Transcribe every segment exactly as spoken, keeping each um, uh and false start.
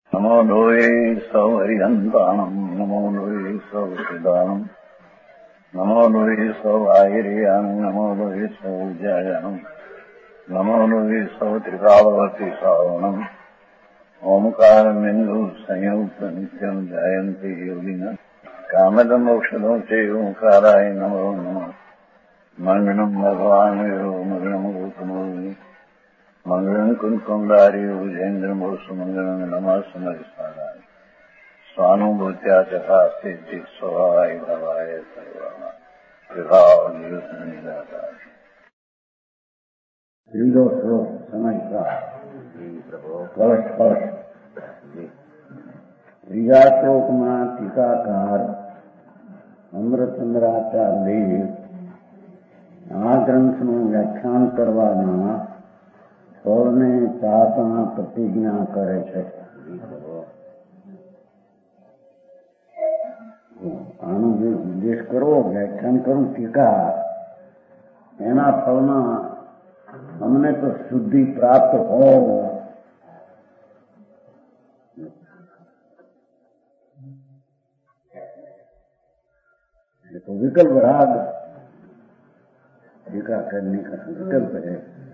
નમો લોહે સૌહરિહંતાણમ નમો લોહે સૌદાનમ નમો લોહે સૌઆહિર્યાનમ નમો લોહે સૌજાયાનમ નમો લોહે સૌ ત્રિકાળવતી સાવણમ ઓમકાર બિંદુ સંયુક્ત નિત્યમ જાયંતિ યોગિના કામદમ મોક્ષદો છે ઓંકારાય નમો નમઃ મંગળમ ભગવાન મંગળમ ગૌતમોની મંગળમ કુંકુંડારી ઉજેન્દ્રમ સુમંગળમ નમઃ સમરિસારાય સ્વાનુભૂત્યા ચકાસ્તિ સ્વભાવાય ભવાય સર્વમાં વિભાવ નિદાતા ત્રીજો શ્લોક સમજતા કળશ કળશ ત્રીજા શ્લોકમાં ટીકાકાર અમૃતચંદ્રાચાર્ય આ ગ્રંથનું વ્યાખ્યાન કરવાના ફળને ચાહતા પ્રતિજ્ઞા કરે છે. આનો જે ઉદ્દેશ કરવો વ્યાખ્યાન કરું ટીકા એના ફળમાં અમને તો શુદ્ધિ પ્રાપ્ત હો. ये तो विकल्प राग टीका करने का विकल्प है.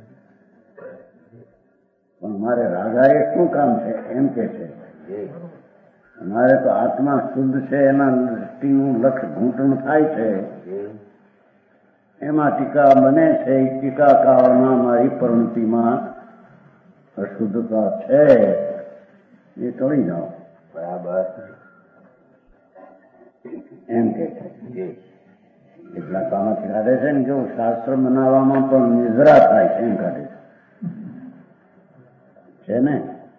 પણ મારે રાગાએ શું કામ છે એમ કે છે અમારે તો આત્મા શુદ્ધ છે એના દૃષ્ટિનું લક્ષ ઘૂંટણ થાય છે એમાં ટીકા બને છે. એ ટીકાકારના મારી પરિણતિમાં અશુદ્ધતા છે એ ટળી જાઓ બરાબર એમ કે છે. એટલા કામથી કાઢે છે ને જો શાસ્ત્ર બનાવવામાં પણ નિઝરા થાય છે એમ કાઢે છે ને.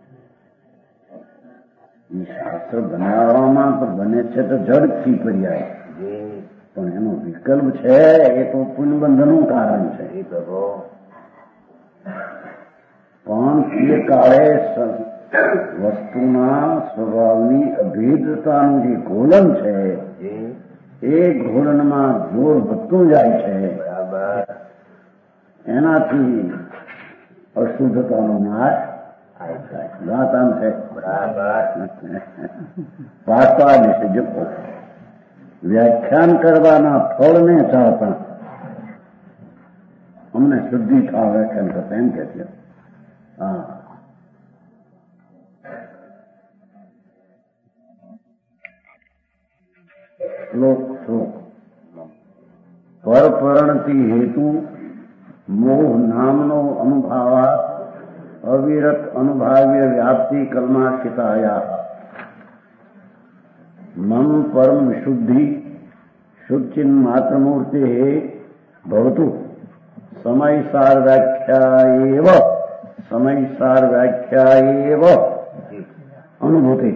શાસ્ત્ર બનાવવામાં તો બને છે તો જડથી પર્યાય પણ એનો વિકલ્પ છે એ તો પુનબંધનું કારણ છે. પણ એ કાળે વસ્તુના સ્વભાવની અભેદતાનું જે ઘોલન છે એ ઘોલનમાં જોર વધતું જાય છે એનાથી અશુદ્ધતાનો નાશ વાત આમ છે વાર્તા વિશે જપો વ્યાખ્યાન કરવાના ફળને ચાહતા અમને શુદ્ધિ થા વ્યાખ્યાન કરતા એમ કે છે. હા શ્લોક શ્લોક પરપરણતિ હેતુ મોહ નામનો અનુભાવા અવિરત અનુભાવ્ય વ્યાપ્તિ કલ્માશિતાયા મમ પરમ શુદ્ધિ શુદ્ધિન માત્રમૂર્તે ભવતુ સમયસાર વ્યાખ્યાએવ સમયસાર વ્યાખ્યાએવ અનુભૂતિ.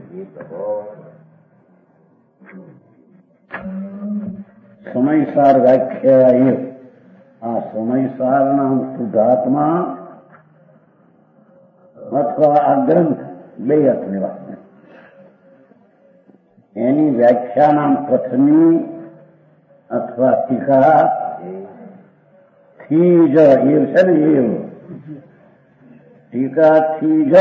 સમયસાર વ્યાખ્યાએવ આ સમયસારના શુદ્ધાત્મા અથવા આ ગ્રંથ બે અર્થ લેવા એની વ્યાખ્યાના પ્રથમી અથવા ટીકા થી જ એવ છે ને એવ ટીકાથી જ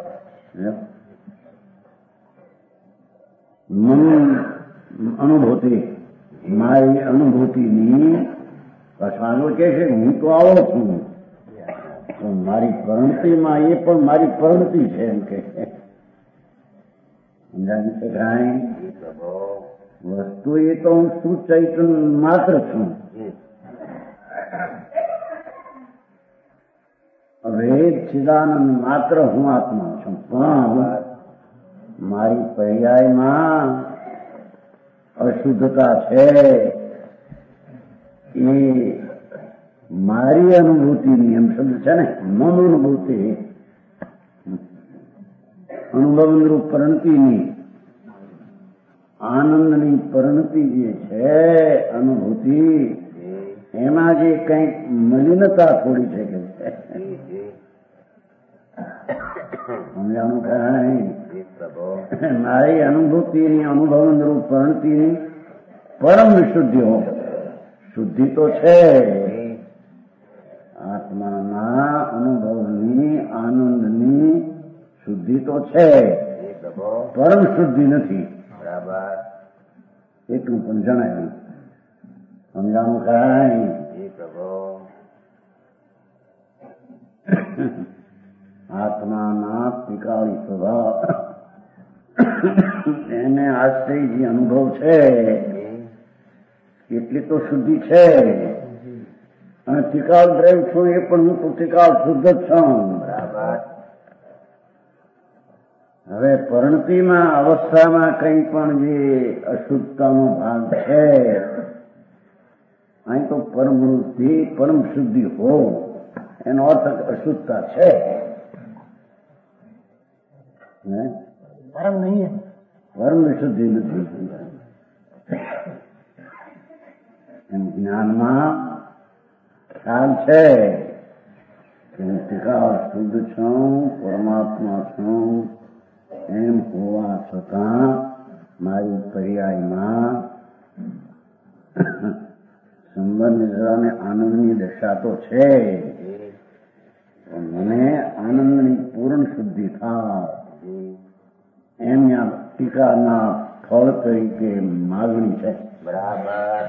મન અનુભૂતિ મારી અનુભૂતિની પાછો કે છે હું તો આવો છું મારી પરિણતિમાં એ પણ મારી પરિણતિ છે એમ કે સમજાવી શકાય. વસ્તુ એ તો હું સુચૈતન માત્ર છું. અભેદ ચિદાનંદ માત્ર હું આત્મા છું પણ મારી પર્યાયમાં અશુદ્ધતા છે એ મારી અનુભૂતિની એમ શબ્દ છે ને મમ અનુભૂતિ અનુભવરૂપ પરિણતિની આનંદની પરિણતિ જે છે અનુભૂતિ એમાં જે કંઈક મલિનતા થોડી છે કે સમજાણું કાંઈ મારી અનુભૂતિની અનુભવરૂપ પરિણતિની પરમ વિશુદ્ધિઓ શુદ્ધિ તો છે આત્માના અનુભવની આનંદની શુદ્ધિ તો છે પરમ શુદ્ધિ નથી. બરાબર. એટલું પણ જણાવ્યું. સમજાણું કાંઈ? જી પ્રભુ. આત્માના ત્રિકાળી સ્વભાવ એને આશ્રય જે અનુભવ છે એટલી તો શુદ્ધિ છે. અને ત્રિકાળ દ્રવ્ય છું એ પણ હું તો ત્રિકાળ શુદ્ધ જ છું. બરાબર. હવે પરણતીમાં અવસ્થામાં કંઈ પણ જે અશુદ્ધતાનો ભાગ છે અહીં તો પરમ વૃદ્ધિ પરમ શુદ્ધિ હો એનો અર્થ અશુદ્ધતા છે. પરમ નહીં, પરમ શુદ્ધિ નથી. એમ જ્ઞાનમાં ખ્યાલ છે કે હું ત્રિકાળ શુદ્ધ છું, પરમાત્મા છું. એમ હોવા છતાં મારી પર્યાયમાં સંબંધ અને આનંદની દશા તો છે. મને આનંદની પૂર્ણ શુદ્ધિ થાય એમ ટીકાના ફળ તરીકે માગણી છે. બરાબર.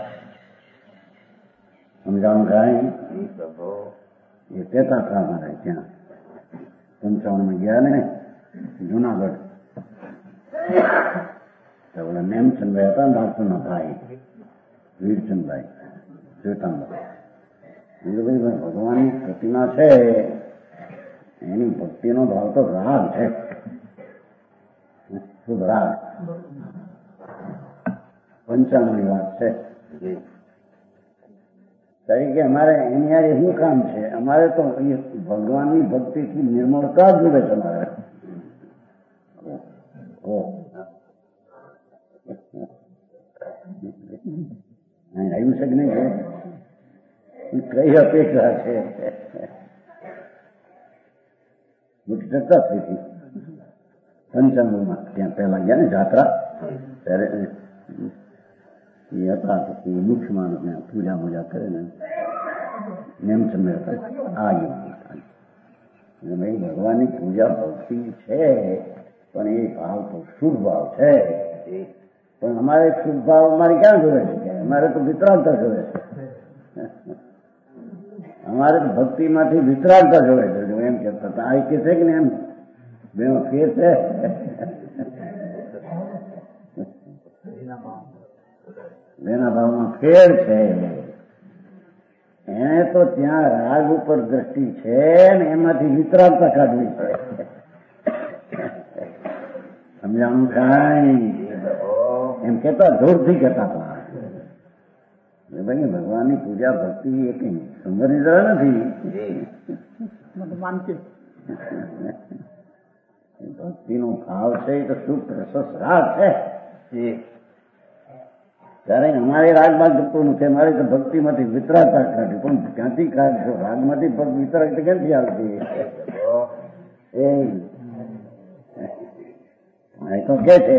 સમજાણું કાંઈ? જી પ્રભુ. એ કહેતા હતા મારે ત્યાં પંચાવનમાં ગયા ને જુનાગઢ તો ઓલા નેમચંદભાઈ હતા ડાક્ટરના ભાઈ વીરચંદભાઈ શ્વેતાંબર ભાઈ ભગવાનની પ્રતિમા છે એની ભક્તિનો ભાવ તો રાગ છે, શુભ રાગ. પંચાણની વાત છે તરીકે અમારે એની યારે શું કામ છે? અમારે તો ભગવાનની ભક્તિથી નિર્મળતા જુએ છે. અમારે આવ્યું છે કે નહીં? કઈ અપેક્ષા છે? ચર્ચા થઈ હતી પંચાણુંમાં. ત્યાં પહેલા ગયા ને જાત્રા ત્યારે એ હતા પછી મુખ્ય માણસ ને પૂજા મૂજા કરે ને નેમચંદ હતા. આ ભાઈ ભગવાનની પૂજા ભક્તિ છે પણ એ ભાવ તો શુભ ભાવ છે. પણ અમારે શુભ ભાવ અમારે ક્યાં જોવે છે? અમારે તો વિતરાગતા જોવે છે. અમારે તો ભક્તિમાંથી વિતરાગતા જોવે છે. એમ કહેતા હતા આ કે છે કે ને એમ બેનો ફેર છે. બેના ભાવમાં ફેર છે. એને તો ત્યાં રાગ ઉપર દ્રષ્ટિ છે ને એમાંથી વિતરાગતા કાઢવી છે. સમજાણું કાંઈ? એમ કેતા જોરથી કહેતા હતા ભાઈ ભગવાનની પૂજા ભક્તિ એ કઈ સુંદર નિદ્રા નથી. ભક્તિનો ભાવ છે એ તો શું પ્રશસ્ત રાગ છે. ત્યારે અમારે રાગમાં જતું નથી. અમારે તો ભક્તિમાંથી વિતરાગતા કાઢી. પણ ક્યાંથી કાઢશો? રાગમાંથી વિતરાગતા ક્યાંથી આવતી? એ તો કે છે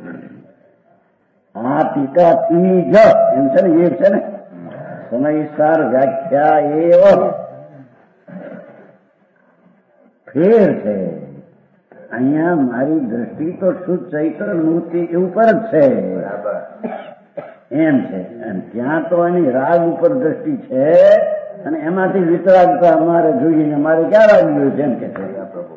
આ ટીકાથી જ એમ છે ને એ છે ને સમયસાર વ્યાખ્યા એવો ફેર છે. અહીંયા મારી દ્રષ્ટિ તો શુદ્ધ ચૈત્ર મૂર્તિ ઉપર જ છે એમ છે. અને ત્યાં તો એની રાગ ઉપર દ્રષ્ટિ છે અને એમાંથી વિતરાગતા અમારે જોઈએ. અમારે ક્યાં રાગ જોયું છે એમ કે છે.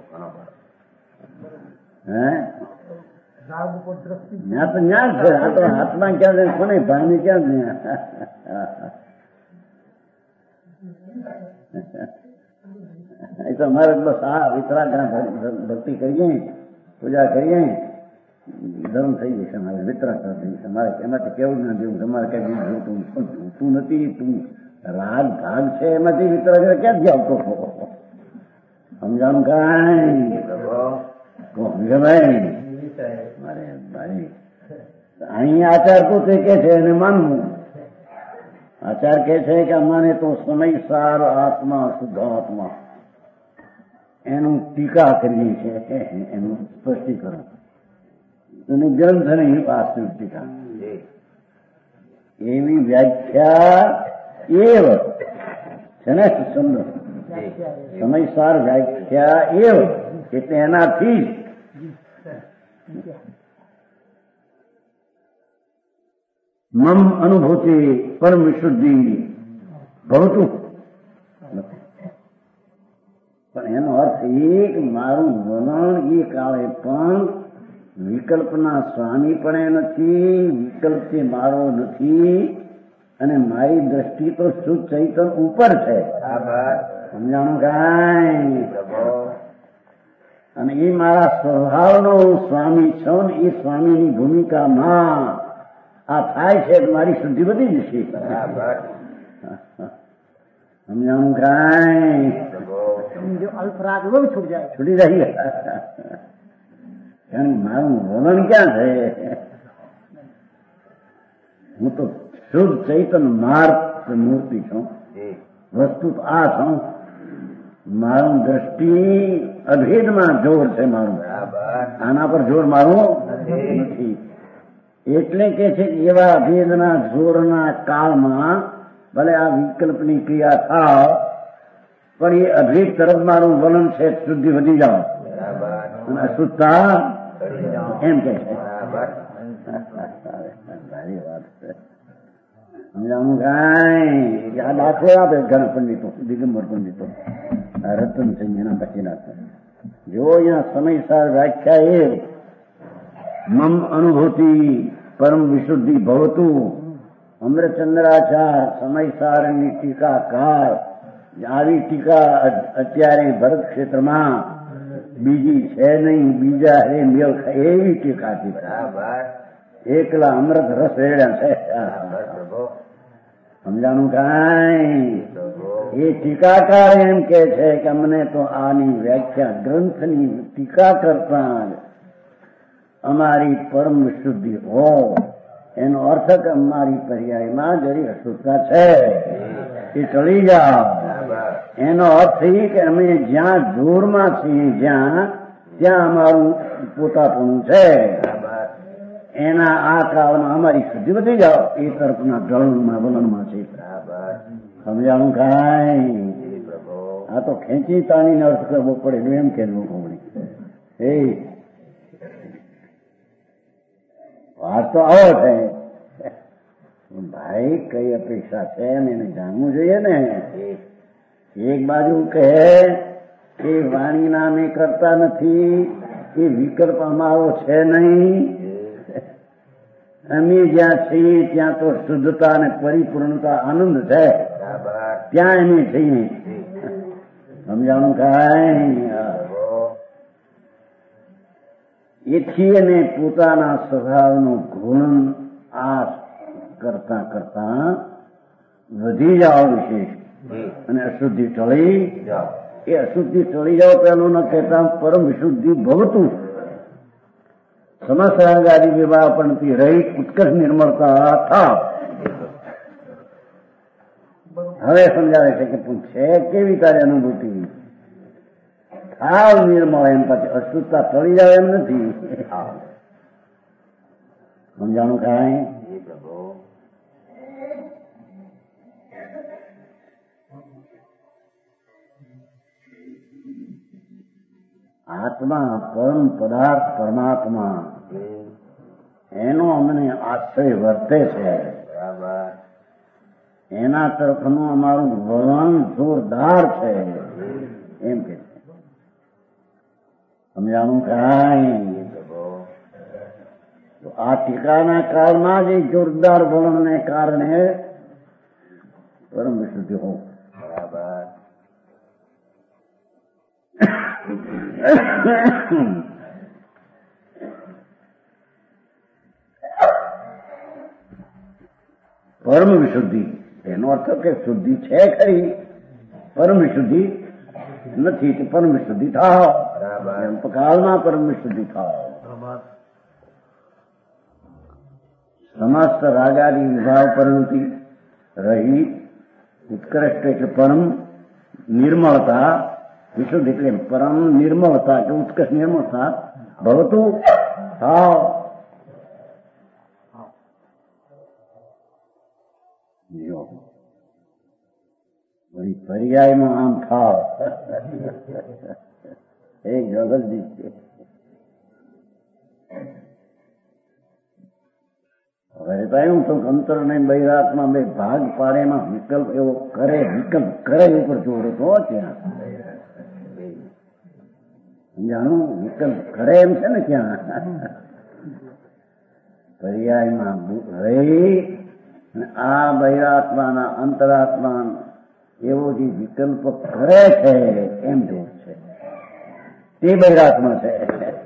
હે ત્યાં તો ન્યા છે. આ તો હાથમાં ક્યાં જાય કોને ભાઈને ક્યાં એ તો અમારે બસ આ વિતરાગ ભક્તિ કરીએ, પૂજા કરીએ, ધર્મ થઈ જશે. અમારે વિતરાગ થઈ જશે. અમારે એમાંથી કેવું ના જેવું તમારે કઈ જોતું જોતું નથી. તું રાગ ભાગ છે એમાંથી વિતરાગ ક્યાંથી આવતો છો? સમજાણું કાંઈ? સમજે ભાઈ? મારે ભાઈ અહીં આચાર પોતે કે છે એને માનવું. આચાર કે છે કે અમારે તો સમયસાર આત્મા શુદ્ધાત્મા એનું ટીકા કરીએ છીએ, એનું સ્પષ્ટીકરણ એનું ગ્રંથ નહીં વાસ્તવિક ટીકા. એવી વ્યાખ્યા એવ છે ને સુંદર સમયસાર વ્યાખ્યા એવ એટલે એનાથી મમ અનુભૂતિ પરમ વિશુદ્ધિ ભવતું. પણ એનો અર્થ એ કે મારું વલણ એ કાળે પણ વિકલ્પના સ્વામી પણ નથી, વિકલ્પથી મારો નથી, અને મારી દ્રષ્ટિ તો શુદ્ધ ચૈતન ઉપર છે. સમજાણું કાંઈ? અને એ મારા સ્વભાવનો હું સ્વામી છું ને એ સ્વામીની ભૂમિકામાં આ થાય છે મારી શુદ્ધિ વધી જશે. સમજાણું કાંઈ? અલ્પરાગ બહુ છૂટ જાય, છૂટી જાય. કારણ મારું વલણ ક્યાં છે? હું તો શુદ્ધ ચૈતન માર્ગ મૂર્તિ છું. વસ્તુ આ છું. મારું દ્રષ્ટિ અભેદમાં જોર છે મારું, આના પર જોર મારું નથી. એટલે કે છે એવા અભેદના જોરના કાળમાં ભલે આ વિકલ્પની ક્રિયા થાવ પણ એ અભેદ તરફ મારું વલણ છે. શુદ્ધિ વધી જાઓ અને અશુદ્ધતા એમ કે છે. સારી વાત છે. સમજાવું કાંઈ? આ દાખલો આપે ઘણા પંડિતો, દિગંબર પંડિતો, રતનસિંહ એના પછીના જો અહીંયા સમયસર વ્યાખ્યા એ મમ અનુભૂતિ પરમ વિશુદ્ધિ ભવતું. અમરચંદ્રાચાર સમયસારની ટીકાકાર, આવી ટીકા અત્યારે ભરત ક્ષેત્રમાં બીજી છે નહીં, બીજા હે મેળ એવી ટીકાથી એકલા અમૃત રસ રેડ્યા છે. સમજાણું કાંઈ? એ ટીકાકાર એમ કે છે કે અમને તો આની વ્યાખ્યા ગ્રંથની ટીકા કરતા અમારી પરમ શુદ્ધિ હો, એનો અર્થ કે અમારી પર્યાયમાં જરી અશુદ્ધતા છે એ ટળી જાઓ. એનો અર્થ એ કે અમે જ્યાં જોરમાં છીએ જ્યાં ત્યાં અમારું પોતાપણું છે. એના આ કાળમાં અમારી શુદ્ધિ વધી જાઓ એ તરફના ઢળમાં વલણમાં છે. સમજાણું કાંઈ? આ તો ખેંચી તાણીને અર્થ કરવો પડે એમ કહેવું પડે. એ વાત તો આવો છે ભાઈ. કઈ અપેક્ષા છે એને જાણવું જોઈએ ને. એક બાજુ કહે એ વાણીના અમે કરતા નથી, એ વિકલ્પ અમારો છે નહીં, અમે જ્યાં છીએ ત્યાં તો શુદ્ધતા અને પરિપૂર્ણતા આનંદ છે, ત્યાં અમે છીએ. સમજાણું કાંઈ? એથી અને પોતાના સ્વભાવનો ગુણ આ કરતા કરતા વધી જાઓ વિશેષ અને અશુદ્ધિ ટળી. એ અશુદ્ધિ ટળી જાઓ પેલું ન કહેતા પરમ વિશુદ્ધિ ભવતું. સમસ્ત રંગાદી વિવાહ પણ રહિત ઉત્કર્ષ નિર્મળતા થાવ. હવે સમજાવે છે કે તું છે કેવી તારી અનુભૂતિ? થાવ નિર્મળ, એમ પછી અશુદ્ધતા ટળી જાવ એમ નથી. સમજાણું કાંઈ? આત્મા પરમ પદાર્થ પરમાત્મા એનો અમને આશ્રય વર્તે છે. એના તરફનું અમારું વલણ જોરદાર છે એમ કે છે. સમજાણું કાંઈ? તો આ ટીકાના કાળમાં જ જોરદાર વલણને કારણે પરમ વિશુદ્ધિ હો. પરમ વિશુદ્ધિ એનો અર્થ કે શુદ્ધિ છે ખરી, પરમ વિશુદ્ધિ નથી કે પરમ વિશુદ્ધિ થાવ. એમ તો કાળમાં પરમ વિશુદ્ધિ થાવ. સમસ્ત રાગાદી વિભાવ પ્રવૃત્તિ રહી ઉત્કૃષ્ટ એટલે પરમ નિર્મળતા, વિશુદ્ધ એટલે પરમ નિર્મળતા કે ઉત્કર્ષ નિર્મળતા ભવતું થાવ. વળી પર્યાયમાં આમ થાવ. એ જગતજી છે. હવે તો એવું તો અંતર ને બહિરાત્મા બે ભાગ પાડે એમાં વિકલ્પ એવો કરે વિકલ્પ કરે ઉપર જોર હતો ત્યાં સમજાણું વિકલ્પ કરે એમ છે ને ક્યાં પર્યાયમાં રહી આ બહિરાત્માના અંતરાત્મા એવો જે વિકલ્પ કરે છે એમ જોર છે તે બહિરાત્મા છે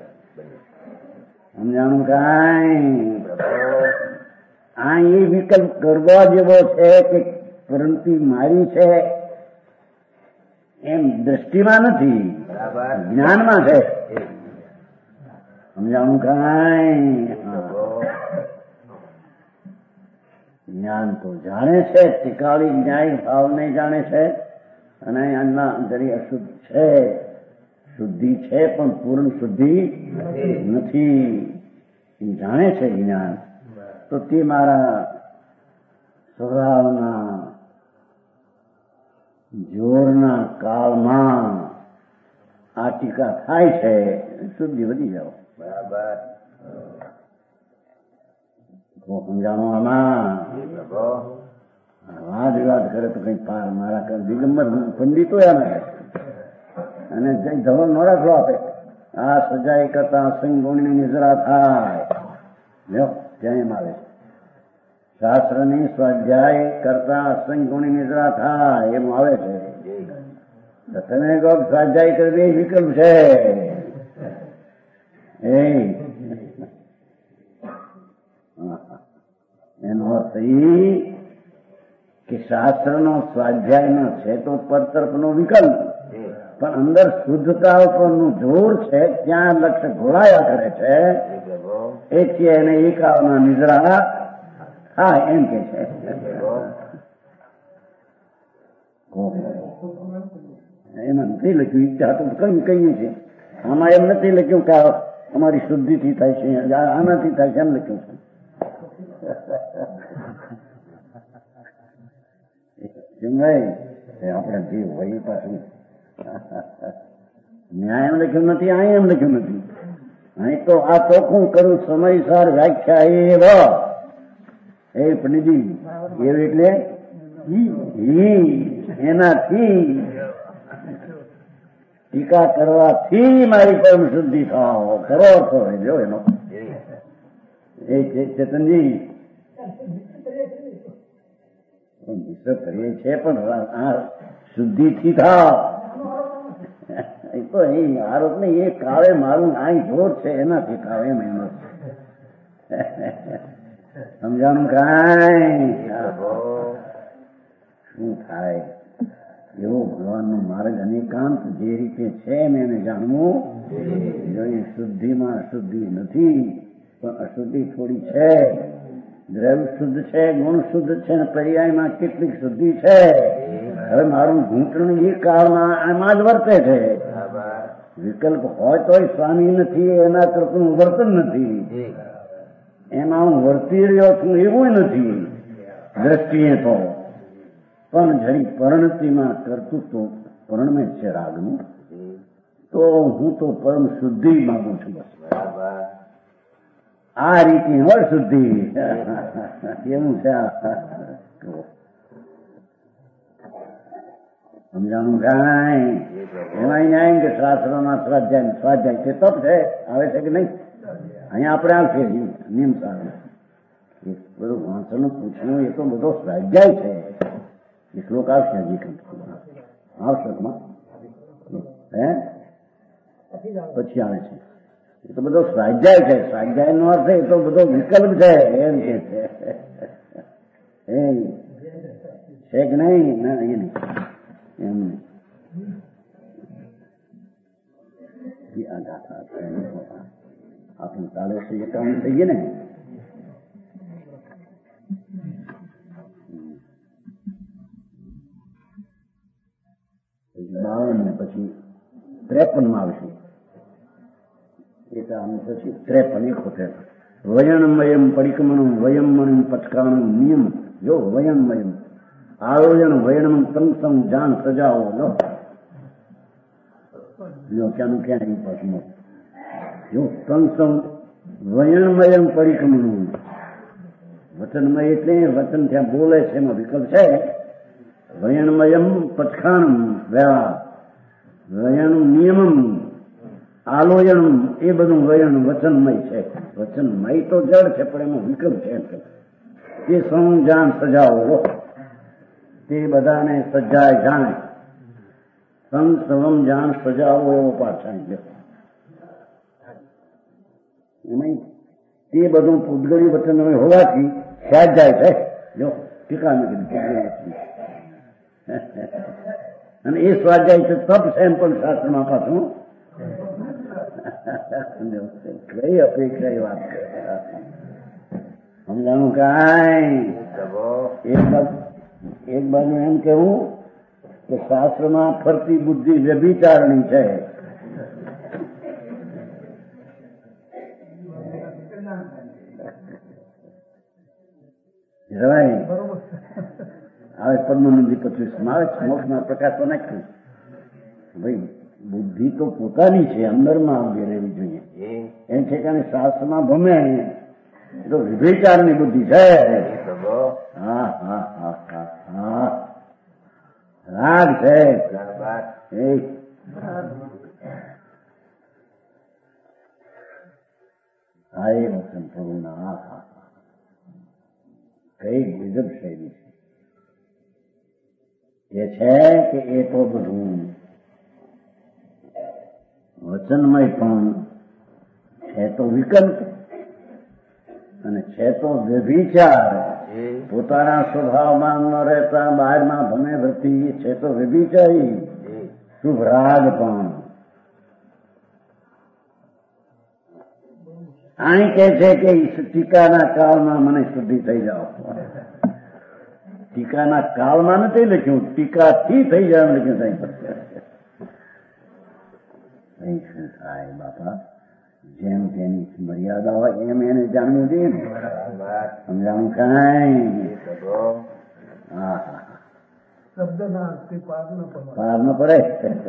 સમજાણું કાંઈ આ એ વિકલ્પ કરવા જેવો છે કે પરંતુ મારી છે એમ દ્રષ્ટિમાં નથી જ્ઞાનમાં છે સમજાણું કાંઈ જ્ઞાન તો જાણે છે ટીકાળી ન્યાય ભાવને જાણે છે અને એના અંદર અશુદ્ધ છે શુદ્ધિ છે પણ પૂર્ણ શુદ્ધિ નથી જાણે છે જ્ઞાન તો તે મારા સ્વભાવના જોરના કાળમાં આ ટીકા થાય છે શુદ્ધિ વધી જાઓ બરાબર સમજાણો આમાં વાદ વિવાદ કરે તો કઈ પાર મારા દિગંબર પંડિતો એમ અને જઈ ધવલ નો રાખલો આપે આ સજાઈ કરતા સંગુણની નિજરા થાય જો ત્યાં એમ આવે છે શાસ્ત્રની સ્વાધ્યાય કરતા સંગુણી નિજરા થાય એમ આવે છે તમે કહો સ્વાધ્યાય કરવી વિકલ્પ છે એ એનો અર્થ એ કે શાસ્ત્રનો સ્વાધ્યાયનો છે તો પર તરફનો વિકલ્પ પણ અંદર શુદ્ધતા ઉપરનું જોર છે ત્યાં લક્ષ્ય ઘોળાયા કરે છે એથી એને એકાવના નિદ્રા હા એમ કે છે એમાં નથી લખ્યું ઈચ્છા તો કઈ કહીએ છીએ આમાં એમ નથી લખ્યું કે અમારી શુદ્ધિથી થાય છે આનાથી થાય છે એમ લખ્યું છે આપણે જે હોય પાછું ન્યાય એમ લખ્યું નથી અહીં એમ લખ્યું નથી અહીં તો આ ચોખ્ખું કરું સમયસર વ્યાખ્યા એ એ પંડિતજી એવું એટલે એનાથી ટીકા કરવાથી મારી પરમ શુદ્ધિ થાવ ખરો અર્થ હોય જો એનો એ ચેતનજી કરીએ છે પણ આ શુદ્ધિથી થાવ એ તો એ આરોપ ને એ કાળે મારું આ જોર છે એનાથી થાવ એમ એનો સમજાણું કાંઈ શું થાય એવો ભગવાનનો માર્ગ અનેકાંત જે રીતે છે એમ એને જાણવું જોઈએ. શુદ્ધિમાં અશુદ્ધિ નથી પણ અશુદ્ધિ થોડી છે. દ્રવ્ય શુદ્ધ છે, ગુણ શુદ્ધ છે, અને પર્યાયમાં કેટલીક શુદ્ધિ છે. હવે મારું ઘૂંટણું એ કાળમાં આમાં જ વર્તે છે. વિકલ્પ હોય તોય સ્વામી નથી, એના તરફનું વર્તન નથી, એમાં હું વર્તી રહ્યો છું એવું નથી દ્રષ્ટિએ તો. પણ જરી પરણતિમાં કરતું તો પરણમે છે રાગનું, તો હું તો પરમ શુદ્ધિ માંગુ છું. બસ આ રીતે હોય શુદ્ધિ એવું છે. સમજાણું કાંઈ એમાં ન્યાય કે શાસ્ત્રોમાં સ્વાધ્યાય સ્વાધ્યાય છે તપ છે આવે છે કે નહીં? અહીંયા આપણે આવશે નિયમ સારું બધું વાંચન પૂછવું એ તો બધો સ્વાધ્યાય છે. એ શ્લોક આવશે હજી કંઈક આવશ્યકમાં હે પછી આવે છે. એ તો બધો સ્વાધ્યાય છે. સ્વાધ્યાય નો અર્થ એ તો બધો વિકલ્પ છે એમ કે છે. એ છે કે નહીં? ના એ નહીં એમ નહીં. આ ગાથા આપણે ચાલીસ એકાવન થઈ ગઈ ને. બાવન ને પછી ત્રેપન માં આવશે. એટલે પછી ત્રેપન એકોતેર વયણમયમ પરિક્રમણમ વયમમણમ પટકાણું નિયમ. જો વયણમયમ આયોજન વયણમ તંસમ જાન સજાઓ લો જો ક્યાંનું ક્યાં પાછું જો તંસમ વયણમયમ પરિક્રમણું વચનમય એટલે વચન ત્યાં બોલે છે એમાં વિકલ્પ છે. વયણમયમ પચખાણમ વ્યવહાર, વયણું નિયમમ આલોયણમ, એ બધું વયણ વચનમય છે. વચનમય તો જડ છે પણ એમાં વિકલ્પ છે. એ સૌ જાણ સજાવો, તે બધાને સજાય જાણે. સમ સવમ જાણ સજાવો એવો પાઠ ગયો. એમાં તે બધું પૂતગળી વચન હોવાથી સ્વાધ્યાય છે. જો ટીકા નથી કીધું. અને એ સ્વાધ્યાય છે તપ છે એમ પણ શાસ્ત્રમાં પાછું કઈ અપેક્ષા એ વાત કરે. સમજાણું કાંઈ એક બાજુ એમ કેવું કે શાસ્ત્રમાં ફરતી બુદ્ધિ વ્યભિચારણી છે. જવાય હવે પદ્મનંદી પચીસમાં આવે છે. મોક્ષના પ્રકાશો નાખ્યું ભાઈ બુદ્ધિ તો પોતાની છે, અંદરમાં આવી રહેવી જોઈએ. એમ છે કે શાસ્ત્રમાં ભમે તો વિભિચારની બુદ્ધિ છે. હા હા હા હા હા રાગ છે. હા એ વચન થોડું ના હા હા કઈ ગજબ શૈલી છે. એ છે કે એ તો બધું વચનમય પણ છે તો વિકલ્પ અને છે તો વ્યભિચાર. પોતાના સ્વભાવમાં ન રહેતા બહારમાં ભમે વૃત્તિ છે તો વ્યભિચારી. શુભ રાગ પણ અહીં કે છે કે ટીકાના કાળમાં મને શુદ્ધિ થઈ જાઓ. ટીકાના કાળમાં નથી લખ્યું, ટીકાથી થઈ જાય લખ્યું. અહીં શું થાય બાપા? જેમ તેની મર્યાદા હોય એમ એને જાણવું જોઈએ ને. સમજાવું કાંઈ? હા હા શબ્દ ના પાર ન પડે.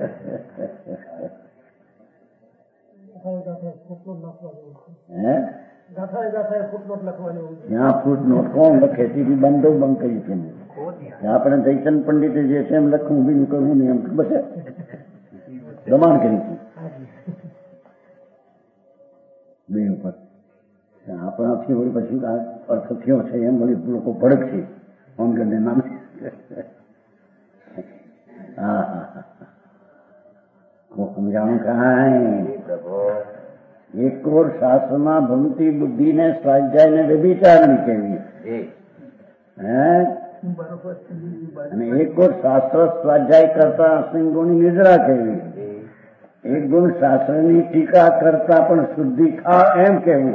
ત્યાં ફૂટનોટ કોણ લખે? ટીવી બંધો બંધ કરી છે. આપણે જયચંદ પંડિતે જે છે એમ લખવું, બીજું કરવું નહીં એમ બસ દબાણ કરી છે બે ઉપર. આપણાથી વળી પછી અર્થ થયો છે એમ વળી લોકો ભડકશે ફોન કરીને નામ. હા હા હા સમજાણું કાંઈ? એક ઓર શાસ્ત્રમાં ભમતી બુદ્ધિને સ્વાધ્યાયને વ્યભિચારની કેવી હે, અને એક ઓર શાસ્ત્ર સ્વાધ્યાય કરતા અસંગ ગુણની નિદ્રા કેવી. એક ગુણ શાસ્ત્રની ટીકા કરતા પણ શુદ્ધિ ખા એમ કેવું.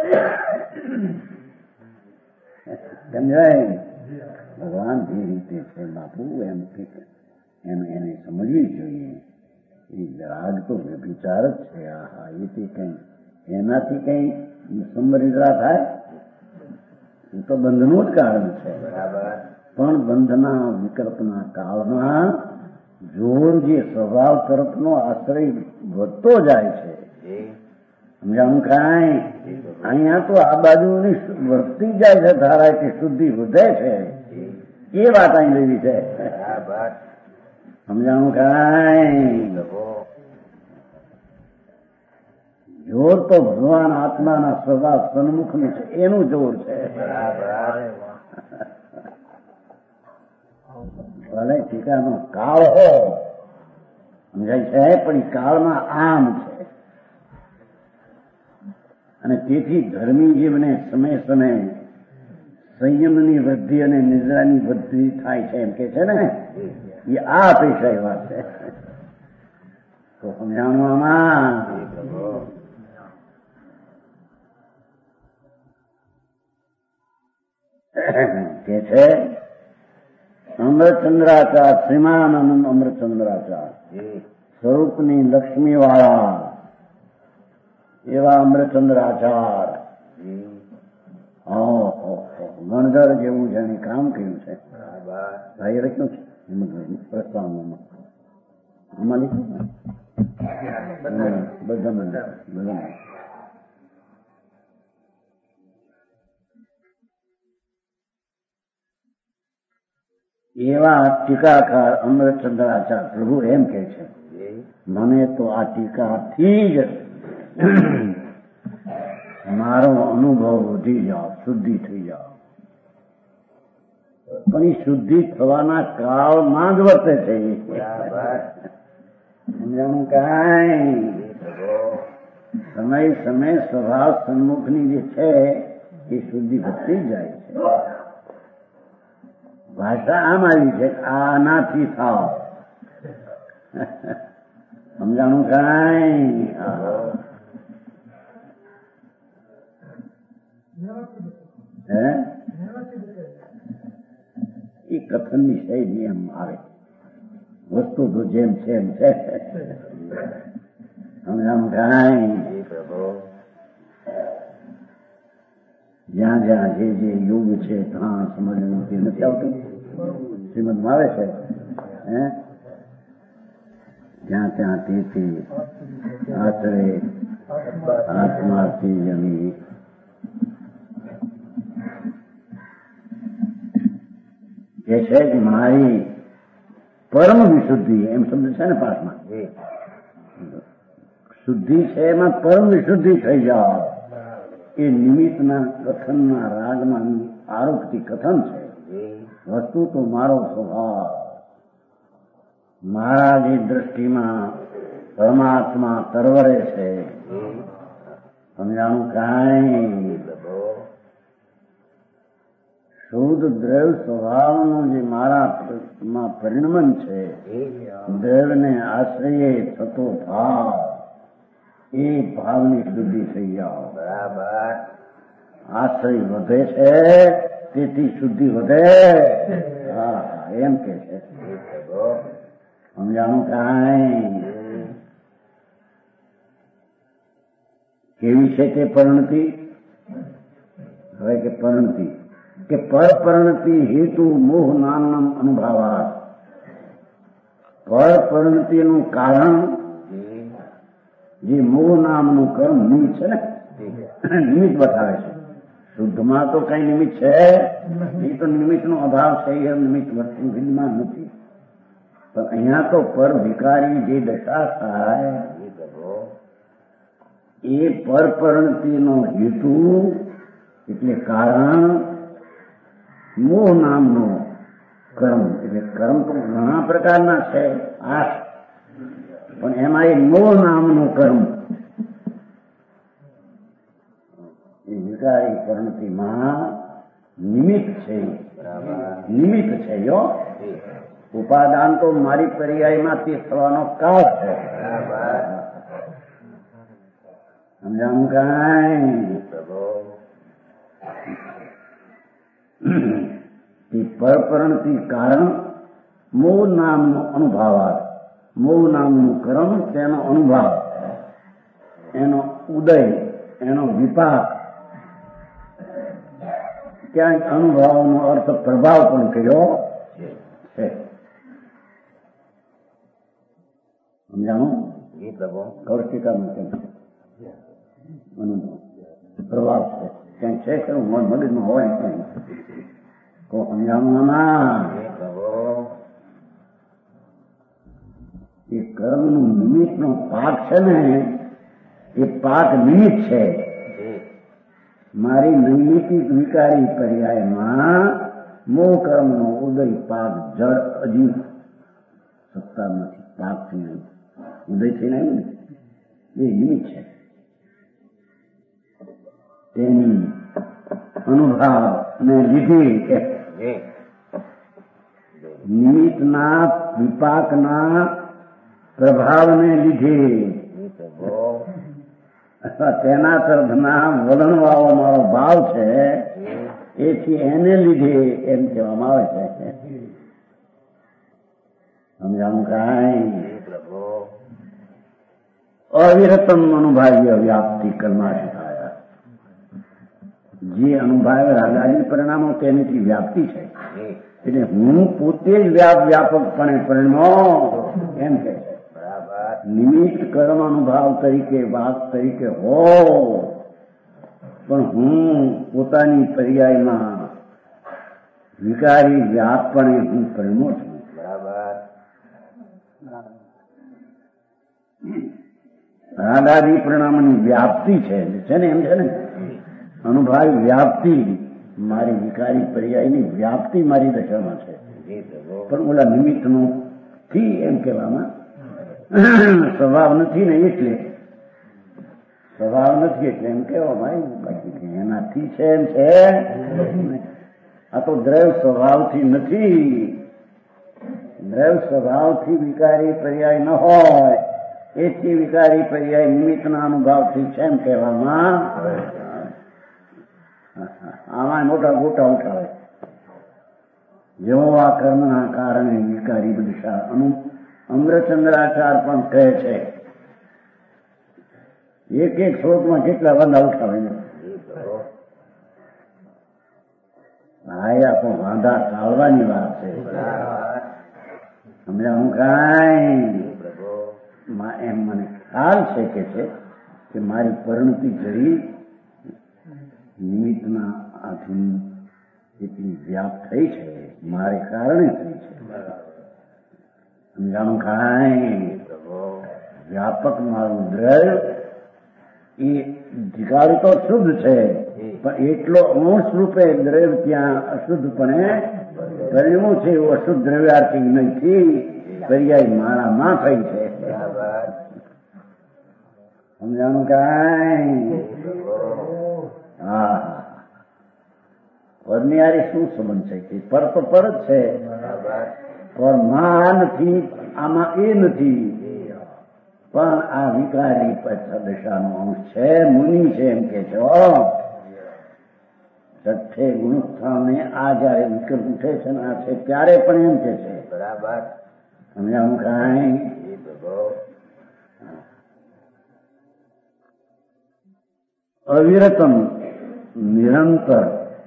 સમજાય? ભગવાન જે રીતે છે બાપુ એમ એમ એને સમજવી જોઈએ. એ રાગ તો વ્યભિચાર જ છે. આહા એથી કઈ એનાથી કઈ સમરિદ્રા થાય એ તો બંધનું જ કારણ છે. પણ બંધના વિકલ્પના કાળમાં જોર જે સ્વભાવ તરફનો આશ્રય વધતો જાય છે. સમજાવું કાંઈ? અહીંયા તો આ બાજુની વધતી જાય છે ધારા કે શુદ્ધિ વધે છે. એ વાત અહીં લેવી છે. સમજાવું કાંઈ? જોર તો ભગવાન આત્માના સ્વભાવ સન્મુખનું છે એનું જોર છે. ભલે ટીકાનો કાળ હો સમજાય છે પણ કાળમાં આમ છે. અને તેથી ધર્મી જીવને સમય સમય સંયમની વૃદ્ધિ અને નિદ્રાની વૃદ્ધિ થાય છે એમ કે છે ને, એ આ અપેક્ષા વાત છે. તો સમજાણું આમાં કે છે અમૃતચંદ્રાચાર, શ્રીમાન અમૃતચંદ્રાચાર સ્વરૂપની લક્ષ્મી વાળા એવા અમૃતચંદ્રાચાર ગણધર જેવું જેને કામ કર્યું છે. ભાઈ લખ્યું છે પ્રસ્તાવમાં આમાં લીધું બધા બધા એવા ટીકાકાર અમૃતચંદ્રાચાર્ય પ્રભુ એમ કે છે, મને તો આ ટીકાથી જ મારો અનુભવ વધી જાઓ, શુદ્ધિ થઈ જાઓ. પણ એ શુદ્ધિ થવાના કાળમાં જ વર્તે છે. સમજાણું કાંઈ સમય સમય સ્વભાવ સન્મુખની જે છે એ શુદ્ધિ વધતી જાય છે. ભાષા આમ આવી છે, આનાથી થાવ. સમજાણું કાંઈ હે એ કથનની શૈલી એમ આવે, વસ્તુ તો જેમ છે એમ છે. સમજાણું કાંઈ જ્યાં જ્યાં જે જે યુગ છે ત્યાં સમજવું તે નથી આવતું. શ્રીમદમાં આવે છે હે જ્યાં ત્યાં તેથી આશરે આત્માથી જમી. કે છે કે મારી પરમ વિશુદ્ધિ એમ શબ્દ છે ને પાઠમાં, શુદ્ધિ છે એમાં પરમ વિશુદ્ધિ થઈ જાઓ. એ નિમિત્તના કથનના રાગમાં આરોપથી કથન છે. વસ્તુ તો મારો સ્વભાવ, મારા જે દ્રષ્ટિમાં પરમાત્મા તરવરે છે. સમજાણું કાંઈ શુદ્ધ દ્રવ્ય સ્વભાવનું જે મારામાં પરિણમન છે, દ્રવ્યને આશ્રયે થતો ભાવ, એ ભાવની શુદ્ધિ થઈ જાઓ. બરાબર. આશ્રય વધે છે તેથી શુદ્ધિ વધે. હા એમ કે છે. સમજાણું કાંઈ કેવી છે તે પરિણતિ? હવે કે પરિણતિ કે પર પરિણતિ હેતુ મોહ નામનમ અનુભાવા. પર પરિણતિનું કારણ જે મોહ નામનું કર્મ નિમિત્ત છે ને, નિમિત્ત બતાવે છે. શુદ્ધમાં તો કઈ નિમિત્ત છે એ તો નિમિત્તનો અભાવ છે, એ નિમિત્ત વિદ્યમાન નથી. પણ અહીંયા તો પર વિકારી જે દશા થાય એ પર પરિણતિનો હેતુ એટલે કારણ મોહ નામનો કર્મ. એટલે કર્મ તો ઘણા પ્રકારના છે, આઠ, પણ એમાં એ મોહ નામનું કર્મ એ વિકારી પરિણતિમાં નિમિત્ત છે. નિમિત્ત છે. યો ઉપાદાન તો મારી પર્યાયમાં તે થવાનો કાળ છે. સમજાવું કાંઈ? પરપરણથી કારણ મોહ નામનો અનુભાવ, મોહ નામનું કર્મ, તેનો અનુભાવ, એનો ઉદય, એનો વિપાક. ક્યાંક અનુભાવનો અર્થ પ્રભાવ પણ કર્યો છે. સમજાણું? કૌશિકામાં કેમ અનુભવ પ્રભાવ છે, ક્યાંક છે ખરું મગજમાં હોય કઈ તો સમજાણું. એ કર્મનું નિમિત્તનો પાક છે ને, એ પાક નિમિત્ત છે. મારી નૈમિતિક વિકારી પર્યાયમાં મોહ કર્મનો ઉદય પાક જળ અજીવ સત્તા નથી, પાક થી નહીં, ઉદય થી નહીં, એ નિમિત્ત છે. તેની અનુભાવ ને લીધે નિમિત્તના વિપાકના પ્રભાવને લીધે અથવા તેના તરફના વલણવાળો મારો ભાવ છે, એથી એને લીધે એમ કહેવામાં આવે છે. સમજાવું કાંઈ? અવિરતમ અનુભાવ્ય વ્યાપ્તિ કર્માશિકાયા. જે અનુભાવે રાગાદી પરિણામો તેની વ્યાપ્તિ છે. એટલે હું પોતે જ વ્યાપ વ્યાપકપણે પરિણમો એમ કે છે. નિમિત્ત કર્મ અનુભાવ તરીકે વાત તરીકે હો, પણ હું પોતાની પર્યાયમાં વિકારી વ્યાપપણે હું પરિણો છું. બરાબર. રાગાદી પરિણામની વ્યાપ્તિ છે છે ને એમ છે ને અનુભાવી વ્યાપ્તિ મારી વિકારી પર્યાયની વ્યાપ્તિ મારી દશામાં છે. જી પ્રભુ. પણ ઓલા નિમિત્તનું થી એમ કહેવામાં સ્વભાવ નથી ને એટલે સ્વભાવ નથી એટલે એમ કહેવામાં આવ્યું. બાકી એનાથી છે એમ છે. આ તો દ્રવ્ય સ્વભાવથી નથી. દ્રવ્ય સ્વભાવથી વિકારી પર્યાય ન હોય એથી વિકારી પર્યાય નિમિત્તના અનુભાવથી છે એમ કહેવામાં. આમાં મોટા ગોટા ઉઠાવે. જેવો આ કર્મના કારણે વિકારી દશા અનુ અમ્રચંદ્રાચાર પણ કહે છે. એક એક શ્લોકમાં કેટલા વાંધા ઉઠાવે છે. આયા તો વાંધા ટાળવાની વાત છે. સમજાવું કાંઈ એમ મને ખ્યાલ છે કે છે કે મારી પરિણતિ જરી નિમિત્તના આધીન એટલી વ્યાપ થઈ છે મારે કારણે થઈ છે. સમજાણું કાંઈ વ્યાપક મારું દ્રવ્ય એ ધિકારી તો શુદ્ધ છે પણ એટલો અંશ રૂપે દ્રવ્ય ત્યાં અશુદ્ધપણે પરિણ્યું છે. એવું અશુદ્ધ દ્રવ્યાર્થી નથી પર્યાય મારામાં થઈ છે. સમજાણું કાંઈ. હા પરની હારે શું સંબંધ છે કે પર તો પર જ છે પર માં નથી આમાં એ નથી પણ આ વિકારી દશાનો અંશ છે. મુનિ છે એમ કે છે છઠ્ઠે ગુણસ્થાને આ જયારે વિકલ્પ ઉઠે છે ને આ છે ત્યારે પણ એમ કે છે. બરાબર. સમજાવું કાંઈ. અવિરતમ નિરંતર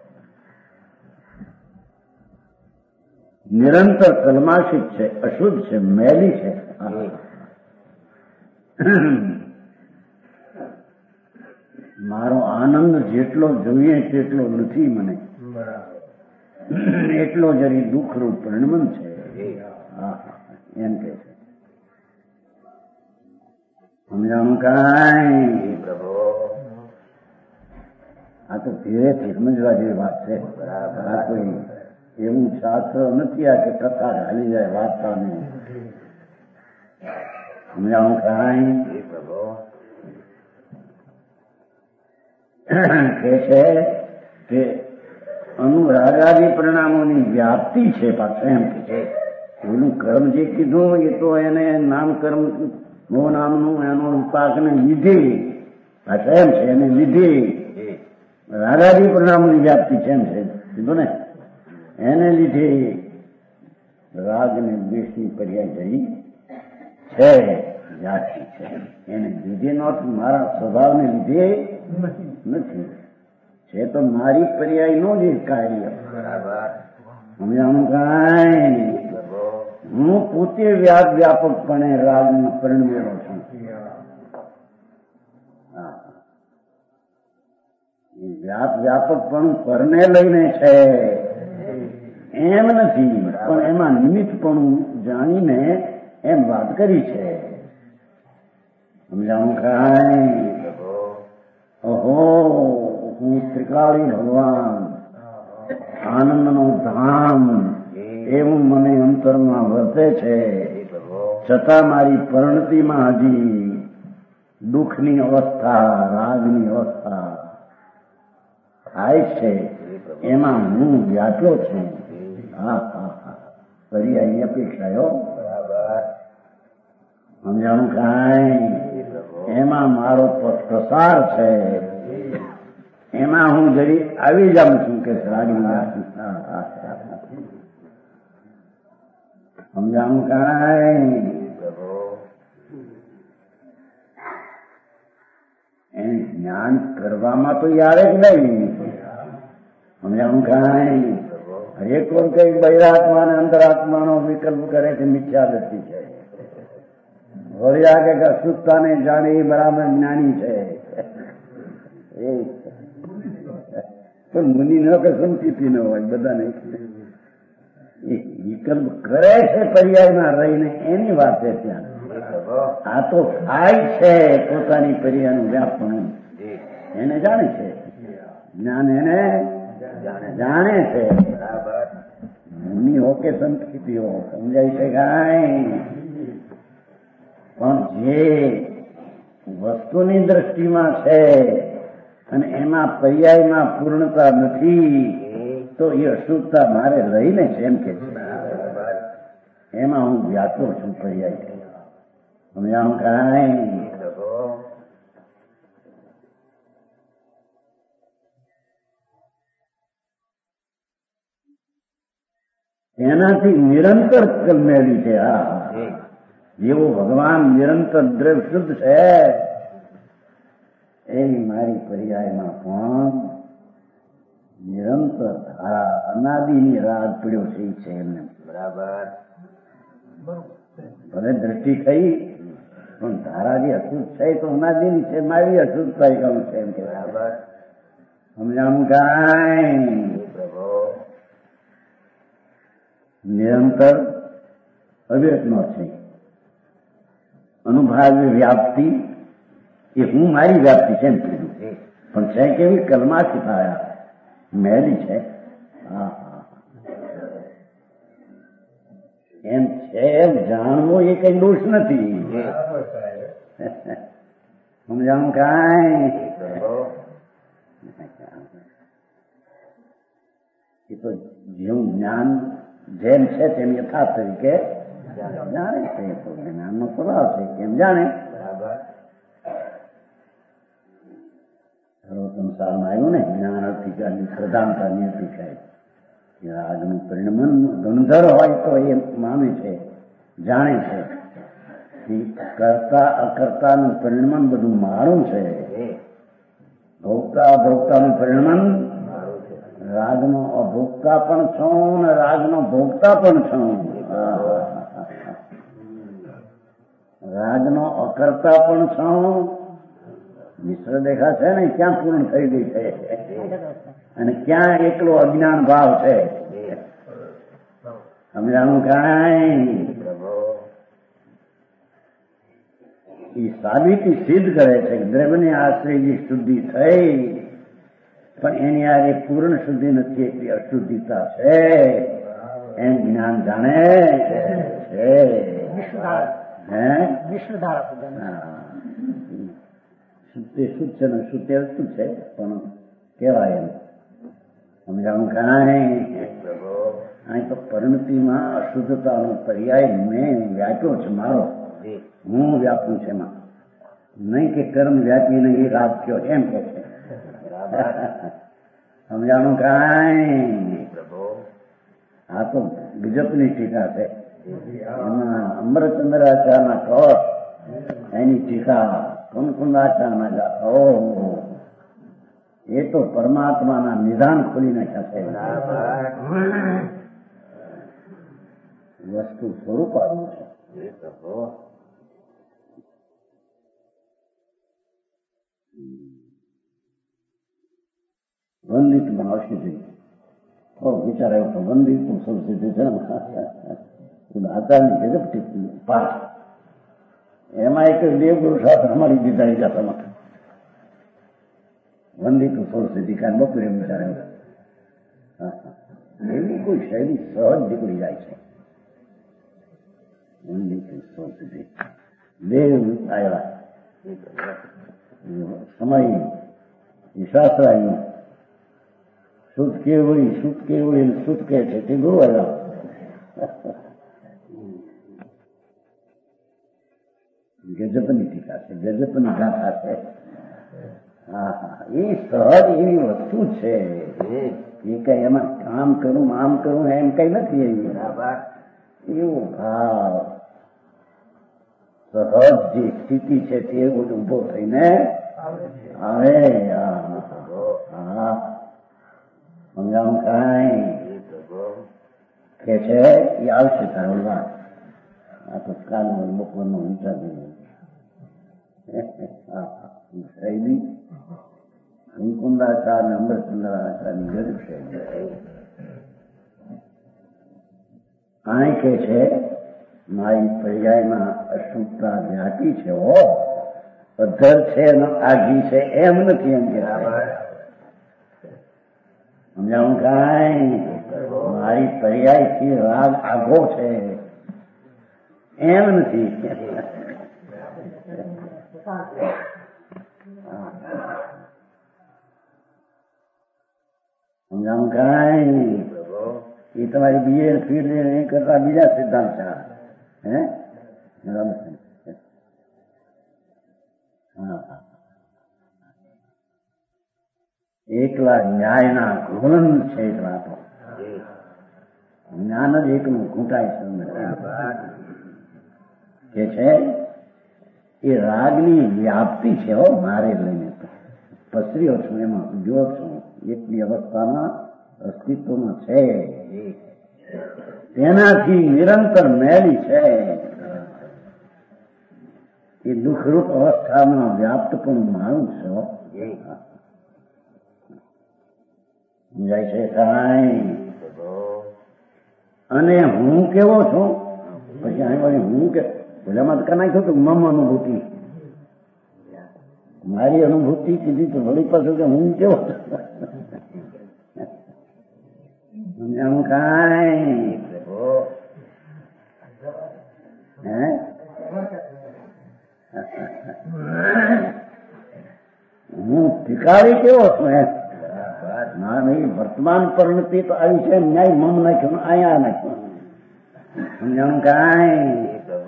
નિરંતર કલમાશિત છે, અશુદ્ધ છે, મેલી છે. મારો આનંદ જેટલો જોઈએ તેટલો નથી મને. એટલો જરી દુઃખરૂપ પરિણમન છે. એમ કે છે. સમજાણું કાંઈ. આ તો ધીરેથી સમજવા જેવી વાત છે. આ કોઈ એવું શાસ્ત્ર નથી આ કે કથા હાલી જાય વાર્તા નહીં. સમજાણું કાંઈ. કે છે કે અનુરાગાદી પરિણામોની વ્યાપ્તિ છે. પાછું એમ કે છે એનું કર્મ જે કીધું એ તો એને નામકર્મ નો નામનું એનું પાકને લીધી. પાછા એમ છે એને લીધી રાગાદી પરિણામોની વ્યાપ્તિ છે એમ છે કીધું ને. એને લીધે રાગ ને દ્વેષની પર્યાય જઈ છે વ્યાપ્તિ છે. એને લીધે નો મારા સ્વભાવને લીધે નથી છે તો મારી પર્યાય નો જ કાર્ય. સમજાણું કાંઈ. હું પોતે વ્યાપ વ્યાપકપણે રાગમાં પરિણમેલો છું. વ્યાપ વ્યાપકપણું પરને લઈને છે એમ નથી પણ એમાં નિમિત્તપણું જાણીને એમ વાત કરી છે. સમજાણું કાંઈ. ઓહો હું ત્રિકાળી ભગવાન આનંદનો ધામ એવું મને અંતરમાં વર્તે છે. છતાં મારી પરિણતિમાં હજી દુઃખની અવસ્થા રાગની અવસ્થા થાય છે. એમાં હું વ્યાપ્યો છું. હા હા હા પર્યાયની અપેક્ષાઓ. સમજાણું કાંઈ. એમાં મારો પ્રસાર છે. એમાં હું જરી આવી જાઉં છું કે રાગની. સમજાણું કાંઈ. એને જ્ઞાન કરવામાં તો યારે જ નહીં. સમજાણું કાંઈ. હરેક કોણ કઈ બહિરાત્મા ને અંતરાત્માનો વિકલ્પ કરે છે મિથ્યા દ્રષ્ટિ છે. વળી આ કે અશુદ્ધતાને જાણે એ બરાબર જ્ઞાની છે. એ પણ મુનિ ન કે સંતિથી ન હોય બધાને એ વિકલ્પ કરે છે પર્યાયમાં રહીને એની વાત છે ત્યાં. આ તો થાય છે પોતાની પર્યાયનું વ્યાપનું એને જાણે છે. જ્ઞાન એને જાણે છે. મુનિ હો કે સંસ્કૃતિ હો સમજાય છે કાંઈ. પણ જે વસ્તુની દ્રષ્ટિમાં છે અને એમાં પર્યાયમાં પૂર્ણતા નથી તો એ અશુદ્ધતા મારે રહીને છે એમ કે છે. એમાં હું વ્યાતો છું પર્યાય સમજાણું કાંઈ. એનાથી નિરંતર મેળવી છે. હા, જેવો ભગવાન નિરંતર દ્રવ્ય શુદ્ધ છે એની મારી પર્યાયમાં પણ નિરંતર ધારા અનાદિની રાહ પડ્યો છે છે એમને. બરાબર. ભલે દ્રષ્ટિ થઈ પણ ધારા જે અશુદ્ધ છે તો અનાદિની છે, મારી અશુદ્ધતા કહું છે એમ કે. બરાબર. સમજાણું કાંઈ. નિરંતર અવ્યક્તનો છે. અનુભાવ્ય વ્યાપ્તિ એ હું મારી વ્યાપ્તિ છે એમ કીધું. પણ છે કેવી કલમાથી થયા મેલી છે. હા હા એમ છે એમ જાણવું એ કઈ દોષ નથી. સમજાણું કાંઈ. એ તો જેવું જ્ઞાન જેમ છે તેમ યથાર્થ તરીકે જાણે છે. તો જ્ઞાનનો સ્વભાવ છે કેમ જાણે. સંસારમાં આવ્યું ને જ્ઞાન અધિકારની પ્રધાનતા નિયતિ છે. રાજનું પરિણમન ગંધર હોય તો એ માને છે, જાણે છે. કરતા અકર્તાનું પરિણમન બધું મારું છે. ભોગતા અભોગતાનું પરિણમન રાગનો અભોગતા પણ છું ને રાગનો ભોગતા પણ છું. રાગનો અકર્તા પણ છું. મિશ્ર દેખા છે ને ક્યાં પૂર્ણ થઈ ગઈ છે અને ક્યાં એકલો અજ્ઞાન ભાવ છે. સમજાણું કાંઈ. એ સાબિતી સિદ્ધ કરે છે કે દ્રવ્યની આશ્રયની શુદ્ધિ થઈ પણ એની આ પૂર્ણ શુદ્ધિ નથી, એટલી અશુદ્ધિતા છે એમ જ્ઞાન જાણે છે. હે શુદ્ધિ શુદ્ધ છે ને શુદ્ધિ અશુદ્ધ છે પણ કહેવાય એમ. સમજાણું કાંઈ. અહીં તો પરિણતિમાં અશુદ્ધતાનો પર્યાય મેં વ્યાપ્યો છે મારો. હું વ્યાપું છે એમાં. નહીં કે કર્મ વ્યાપીને એ રાગ થયો એમ કે છે. સમજાણું કાંઈ. આ તો ગજબની ટીકા છે. એમાં અમરચંદ્રાચાર્યના કવચ એની ટીકા કુનકુંદાચાર્યના ગાથા. ઓહો એ તો પરમાત્માના નિધાન ખોલી નાખ્યા છે. વસ્તુ સ્વરૂપ આવ્યું છે. વંદિત ઔષધિ વિચાર આવ્યો તો વંદિત સંસ્કૃતિ છે ને આચાર્ય ગજબ પાઠ એમાં એક દેવગુરુ શાસ્ત્ર અમારી દીધા એ ગાથામાં વંદિત સંસ્કૃતિ કારણ બપોરે વિચાર આવ્યો. એવી કોઈ શૈલી સહજ નીકળી જાય છે. વંદિત સંસ્કૃતિ દેવ આવ્યા સમય શાસ્ત્ર આવ્યું. શુદ્ધ કેવડી શુદ્ધ કેવડી શુદ્ધ કે છે તે ગુરુ આવ્યા. ગજબની ટીકા છે, ગજબની ગાથા છે. હા હા એ સહજ એવી વસ્તુ છે. એ કઈ એમાં કામ કરું આમ કરું એમ કઈ નથી. એવી એવો ભાવ સહજ જે સ્થિતિ છે તે બધું ઉભો થઈને આવે. હા સમજાવું કાંઈ. કે છે એ આવશે તારો વાત. આ તો કાલનો બપોરનો વિચાર શૈલી કુંકુંદાચાર ને અમૃતચંદ્રાચાર્યની ગજબ શૈલી. અહીં કે છે મારી પર્યાયમાં અશુદ્ધતા વ્યાપી છે હો, અધર છે આઘી છે એમ નથી એમ કે સમજાવું કાંઈ મારી પર્યાયથી રાગ આઘો છે એમ નથી. સમજાવું કાંઈ એ તમારી બીએ ફીડ એ કરતા બીજા સિદ્ધાંત છે. હે બરાબર છે. હા એકલા ન્યાયના ઘોલન છે. એકલા તો જ્ઞાન જ એકનું ઘૂંટાય છે છે એ રાગની વ્યાપ્તિ છે હો. મારે લઈને પસર્યો છું, એમાં ઉદ્યોગ છું, એકની અવસ્થામાં અસ્તિત્વમાં છે, તેનાથી નિરંતર મેલી છે. એ દુઃખરૂપ અવસ્થામાં વ્યાપ્ત પણ મારું છો. સમજાય છે કાંઈ? અને હું કેવો છું પછી અહીં વળી હું કે પેલામાં તો નાખ્યું હતું મમ અનુભૂતિ. મારી અનુભૂતિ કીધી તો વળી પાછું કે હું કેવો સમજાણું કાંઈ? હે હું ઠીકારી કેવો છું એમ ના નહીં. વર્તમાન પરિણતિ તો આવી છે, ન્યાય મમ નાખ્યું અહીંયા નાખ્યું. સમજાણું કાંઈ?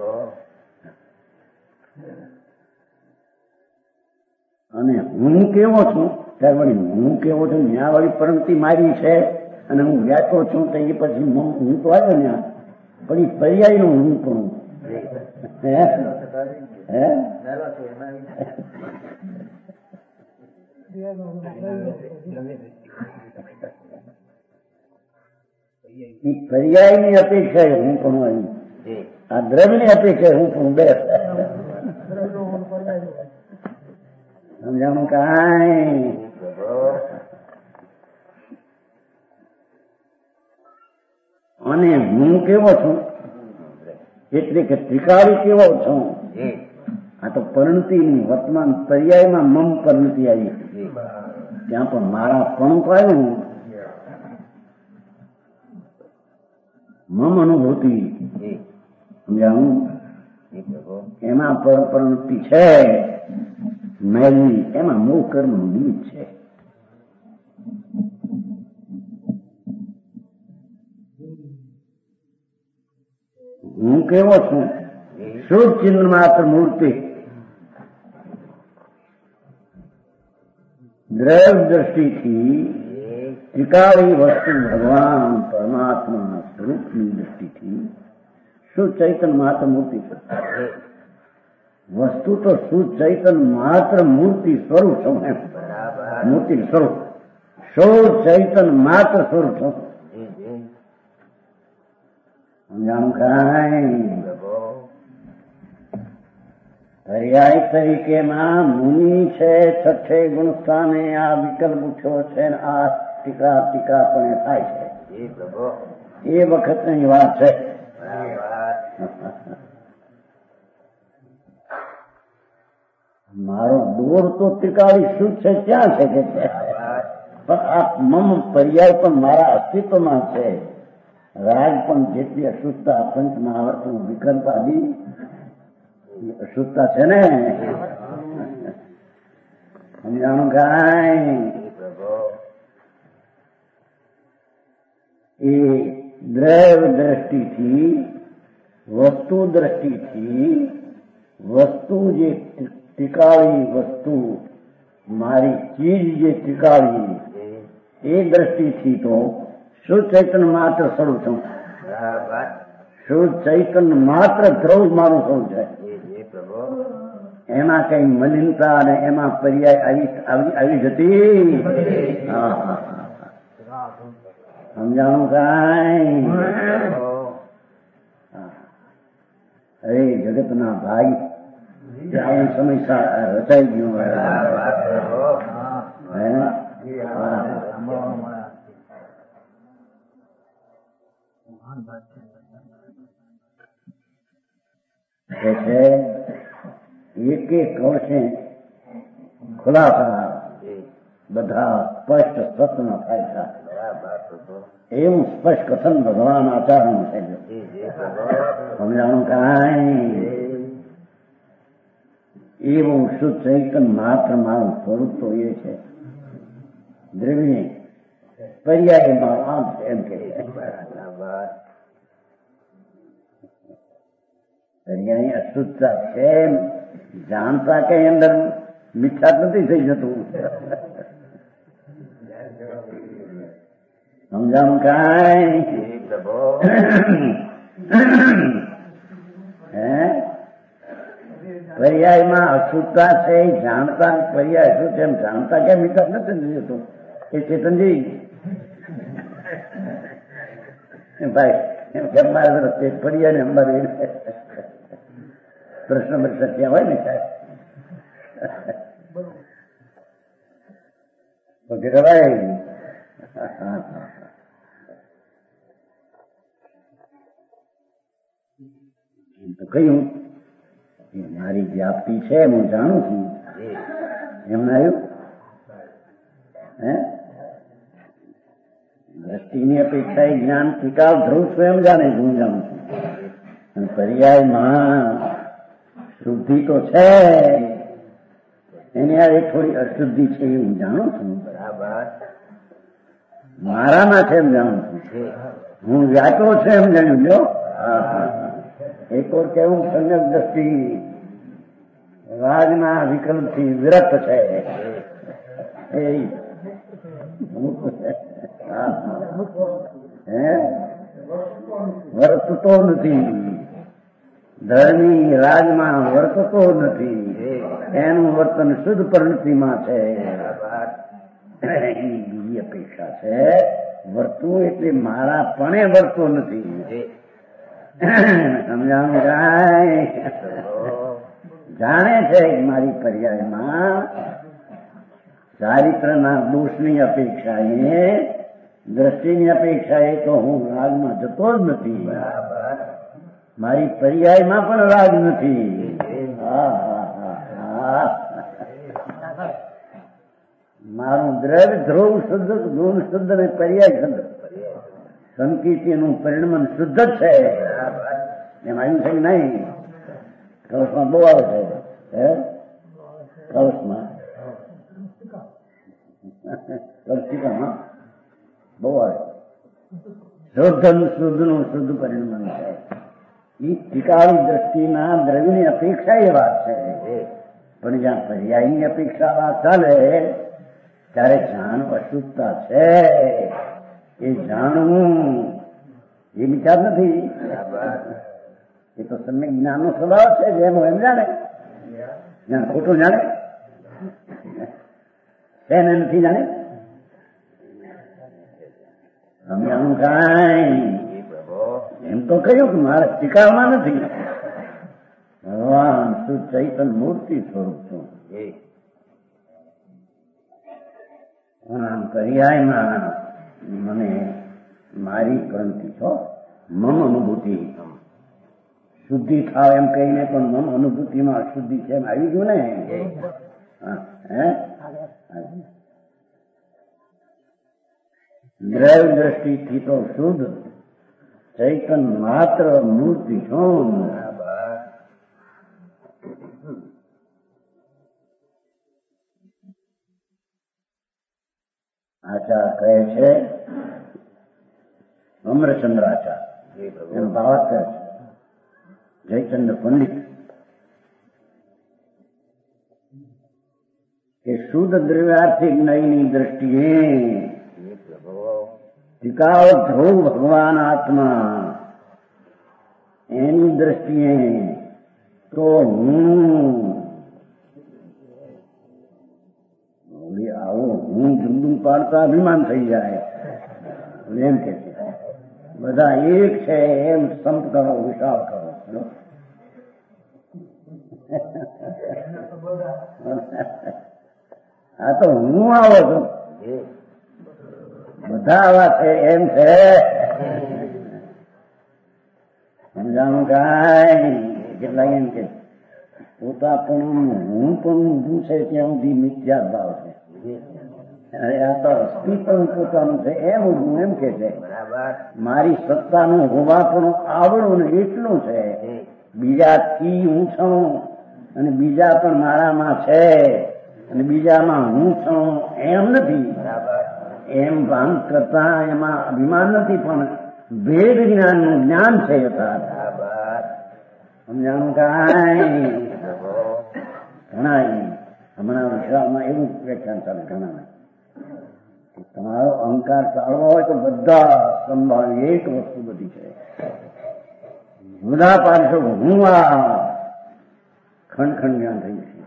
અને હું કેવો છું ત્યારે વળી હું કેવો છું ન્યા વાળી પરિણતિ મારી છે અને હું વ્યાતો છું તો એ પછી હું તો આવ્યો ને પણ એ પર્યાય નું હું પણ હે હે પર્યાયની અપેક્ષા હું પણ અહીં આ દ્રવ્યની અપેક્ષા હું પણ બે સમજાણું કાંઈ? અને હું કેવો છું એટલે કે ત્રિકાળી કેવો છું આ તો પરિણતિની વર્તમાન પર્યાયમાં મમ પરિણતિ આવી ત્યાં પણ મારા પણ આવ્યું મમ અનુભૂતિ સમજાણું એમાં પરિણતિ છે મેલની એમાં મોહ કર્મનું નિમિત્ત છે. હું કેવો છું શુદ્ધ ચિહ્ન માત્ર મૂર્તિ દ્રવ્ય દ્રષ્ટિથી ત્રિકાળી વસ્તુ ભગવાન પરમાત્મા સ્વરૂપની દ્રષ્ટિથી શુદ્ધ ચૈતન માત્ર મૂર્તિ છે. વસ્તુ તો શુદ્ધ ચૈતન માત્ર મૂર્તિ સ્વરૂપ છું એમ મૂર્તિ સ્વરૂપ શુદ્ધ ચૈતન માત્ર સ્વરૂપ છું. સમજાણું કાંઈ? પર્યાય તરીકેમાં મુનિ છે છઠ્ઠે ગુણ સ્થાને આ વિકલ્પ ઉઠ્યો છે ને આ ટીકા ટીકા પણ થાય છે એ વખતની વાત છે. મારો દોર તો ત્રિકાળી શુદ્ધ છે ક્યાં છે કે પણ આ મમ પર્યાય પણ મારા અસ્તિત્વમાં છે. રાગ પણ જેટલી અશુદ્ધતા પંચમહાવર્તનું વિકલ્પ આદિ અશુદ્ધતા છે ને સમજાણું કાંઈ? એ દ્રવ્ય દ્રષ્ટિથી વસ્તુ દ્રષ્ટિથી વસ્તુ જે ટીકાળી વસ્તુ મારી ચીજ જે ટીકાળી એ દ્રષ્ટિથી તો શુદ્ધ ચૈતન માત્ર સ્વરૂપ છું. શુદ્ધ ચૈતન માત્ર દ્રવ્ય મારું સ્વરૂપ છે. એમાં કઈ મલિનતા અને એમાં પર્યાય આવી આવી જતી સમજાણું કાંઈ? અરે જગતના ભાઈ આવું સમય રચાઈ ગયું કે છે એક એક વર્ષે ખુલાસા બધા સ્પષ્ટ સત્ન થાય છે એવું સ્પષ્ટ કથન ભગવાન આચાર્યનું છે સમજાણું કાંઈ એવું શુદ્ધ ચૈતન માત્ર મારું સ્વરૂપ તો એ છે દ્રવ્ય પર્યાયમાં આમ છે એમ કે પર્યાય અશુદ્ધતા છે જાણતા કે અંદર મીઠા નથી થઈ જતું સમજાણું કાંઈ હે પર્યાયમાં અશુદ્ધતા છે જાણતા પર્યાય શું છે એમ જાણતા કે મીઠા નથી થઈ જતું એ ચેતનજી ભાઈ એમ કે અમારે રસ્તે પર્યાય ને અમારે પ્રશ્ન પ્રશ્ન ક્યાં હોય ને સાહેબ વગેરે ભાઈ તો કહ્યું મારી વ્યાપ્તિ છે હું જાણું છું એમને આવ્યું હે દ્રષ્ટિની અપેક્ષા એ જ્ઞાન ટીકાવ ધ્રુવ સ્વયં જાણે હું જાણું છું અને પર્યાયમાં શુદ્ધિ તો છે એની આ થોડી અશુદ્ધિ છે એ હું જાણું છું બરાબર મારામાં છે એમ જાણું છું હું વ્યાતો છે એમ જાણ્યું જો એક ઓર કેવું સંયક દ્રષ્ટિ રાજના વિકલ્પથી વિરક્ત છે એ વર્તતો નથી ધર્મી રાજમાં વર્તતો નથી એનું વર્તન શુદ્ધ પરિણતિમાં છે એની બીજી અપેક્ષા છે વર્તવું એટલે મારા પણે વર્તો નથી સમજાણું કાંઈ જાણે છે મારી પર્યાયમાં ચારિત્રના દોષની અપેક્ષા એ દ્રષ્ટિની અપેક્ષા એ તો હું રાગમાં જતો જ નથી મારી પર્યાયમાં પણ રાગ નથી મારું દ્રવ્ય ધ્રુવ શુદ્ધ ગુણ શુદ્ધ અને પર્યાય શુદ્ધ સંકીર્તિનું પરિણમન શુદ્ધ જ છે એમ આવ્યું છે કે નહીં કળશમાં બહુ આવે છે હે કળશમાં કળશિકામાં બહુ આવે શુદ્ધ શુદ્ધનું શુદ્ધ પરિણમન છે એ ટીકાળી દ્રષ્ટિના દ્રવ્યની અપેક્ષા એ વાત છે પણ જ્યાં પર્યાયની અપેક્ષા વાત ચાલે ત્યારે જાણ અશુદ્ધતા છે એ જાણવું એ વિચાર નથી એ તો સમ્યક જ્ઞાનનો સ્વભાવ છે જેમ એમ જાણે જ્યાં ખોટું જાણે તેને નથી જાણે સમજાણું કાંઈ એમ તો કહ્યું કે મારે સ્વીકારવા નથી ભગવાન શુદ્ધ ચૈતન મૂર્તિ સ્વરૂપ છું પર્યાયમાં મને મારી ક્રાંતિ છો મમ અનુભૂતિ શુદ્ધિ થાવ એમ કહીને પણ મમ અનુભૂતિમાં અશુદ્ધિ છે એમ આવી ગયું ને હે દ્રવ્ય દ્રષ્ટિથી તો શુદ્ધ ચૈતન માત્ર મૂર્તિ છું આચાર કહે છે અમરચંદ્રાચાર એનો ભાવાર્થ છે જયચંદ્ર પંડિત કે શુદ્ધ દ્રવ્યાર્થિક નયની દ્રષ્ટિએ ટીકાવ ધ્રુવ ભગવાન આત્મા એની દ્રષ્ટિએ તો હું આવો હું જુદું પાડતા અભિમાન થઈ જાય એમ કે છે બધા એક છે એમ સંપ કરો વિશાળ કરો આ તો હું આવો છું બધા આવા છે એમ છે સમજાણું કાંઈ કેટલાક એમ કે પોતા પણ હું પણ ઊભું છે ત્યાં સુધી મિથ્યા ભાવ છે. આ તો અસ્થિ પણ પોતાનું છે એમ ઊભું એમ કે છે. મારી સત્તાનું હોવા પણ આવડું ને એટલું છે. બીજાથી હું છું અને બીજા પણ મારામાં છે અને બીજામાં હું છું એમ નથી. એમ ભાન કરતા એમાં અભિમાન નથી, પણ ભેદ જ્ઞાનનું જ્ઞાન છે યથાર્થ. સમજાણું કાંઈ ઘણા હમણાં વિશ્વાસમાં એવું વ્યાખ્યાન ચાલે ઘણા તમારો અહંકાર ચાલવો હોય તો બધા સંભાળી એક વસ્તુ બધી છે. બધા પાડશો હું આ ખંડ ખંડ જ્ઞાન થઈ છે.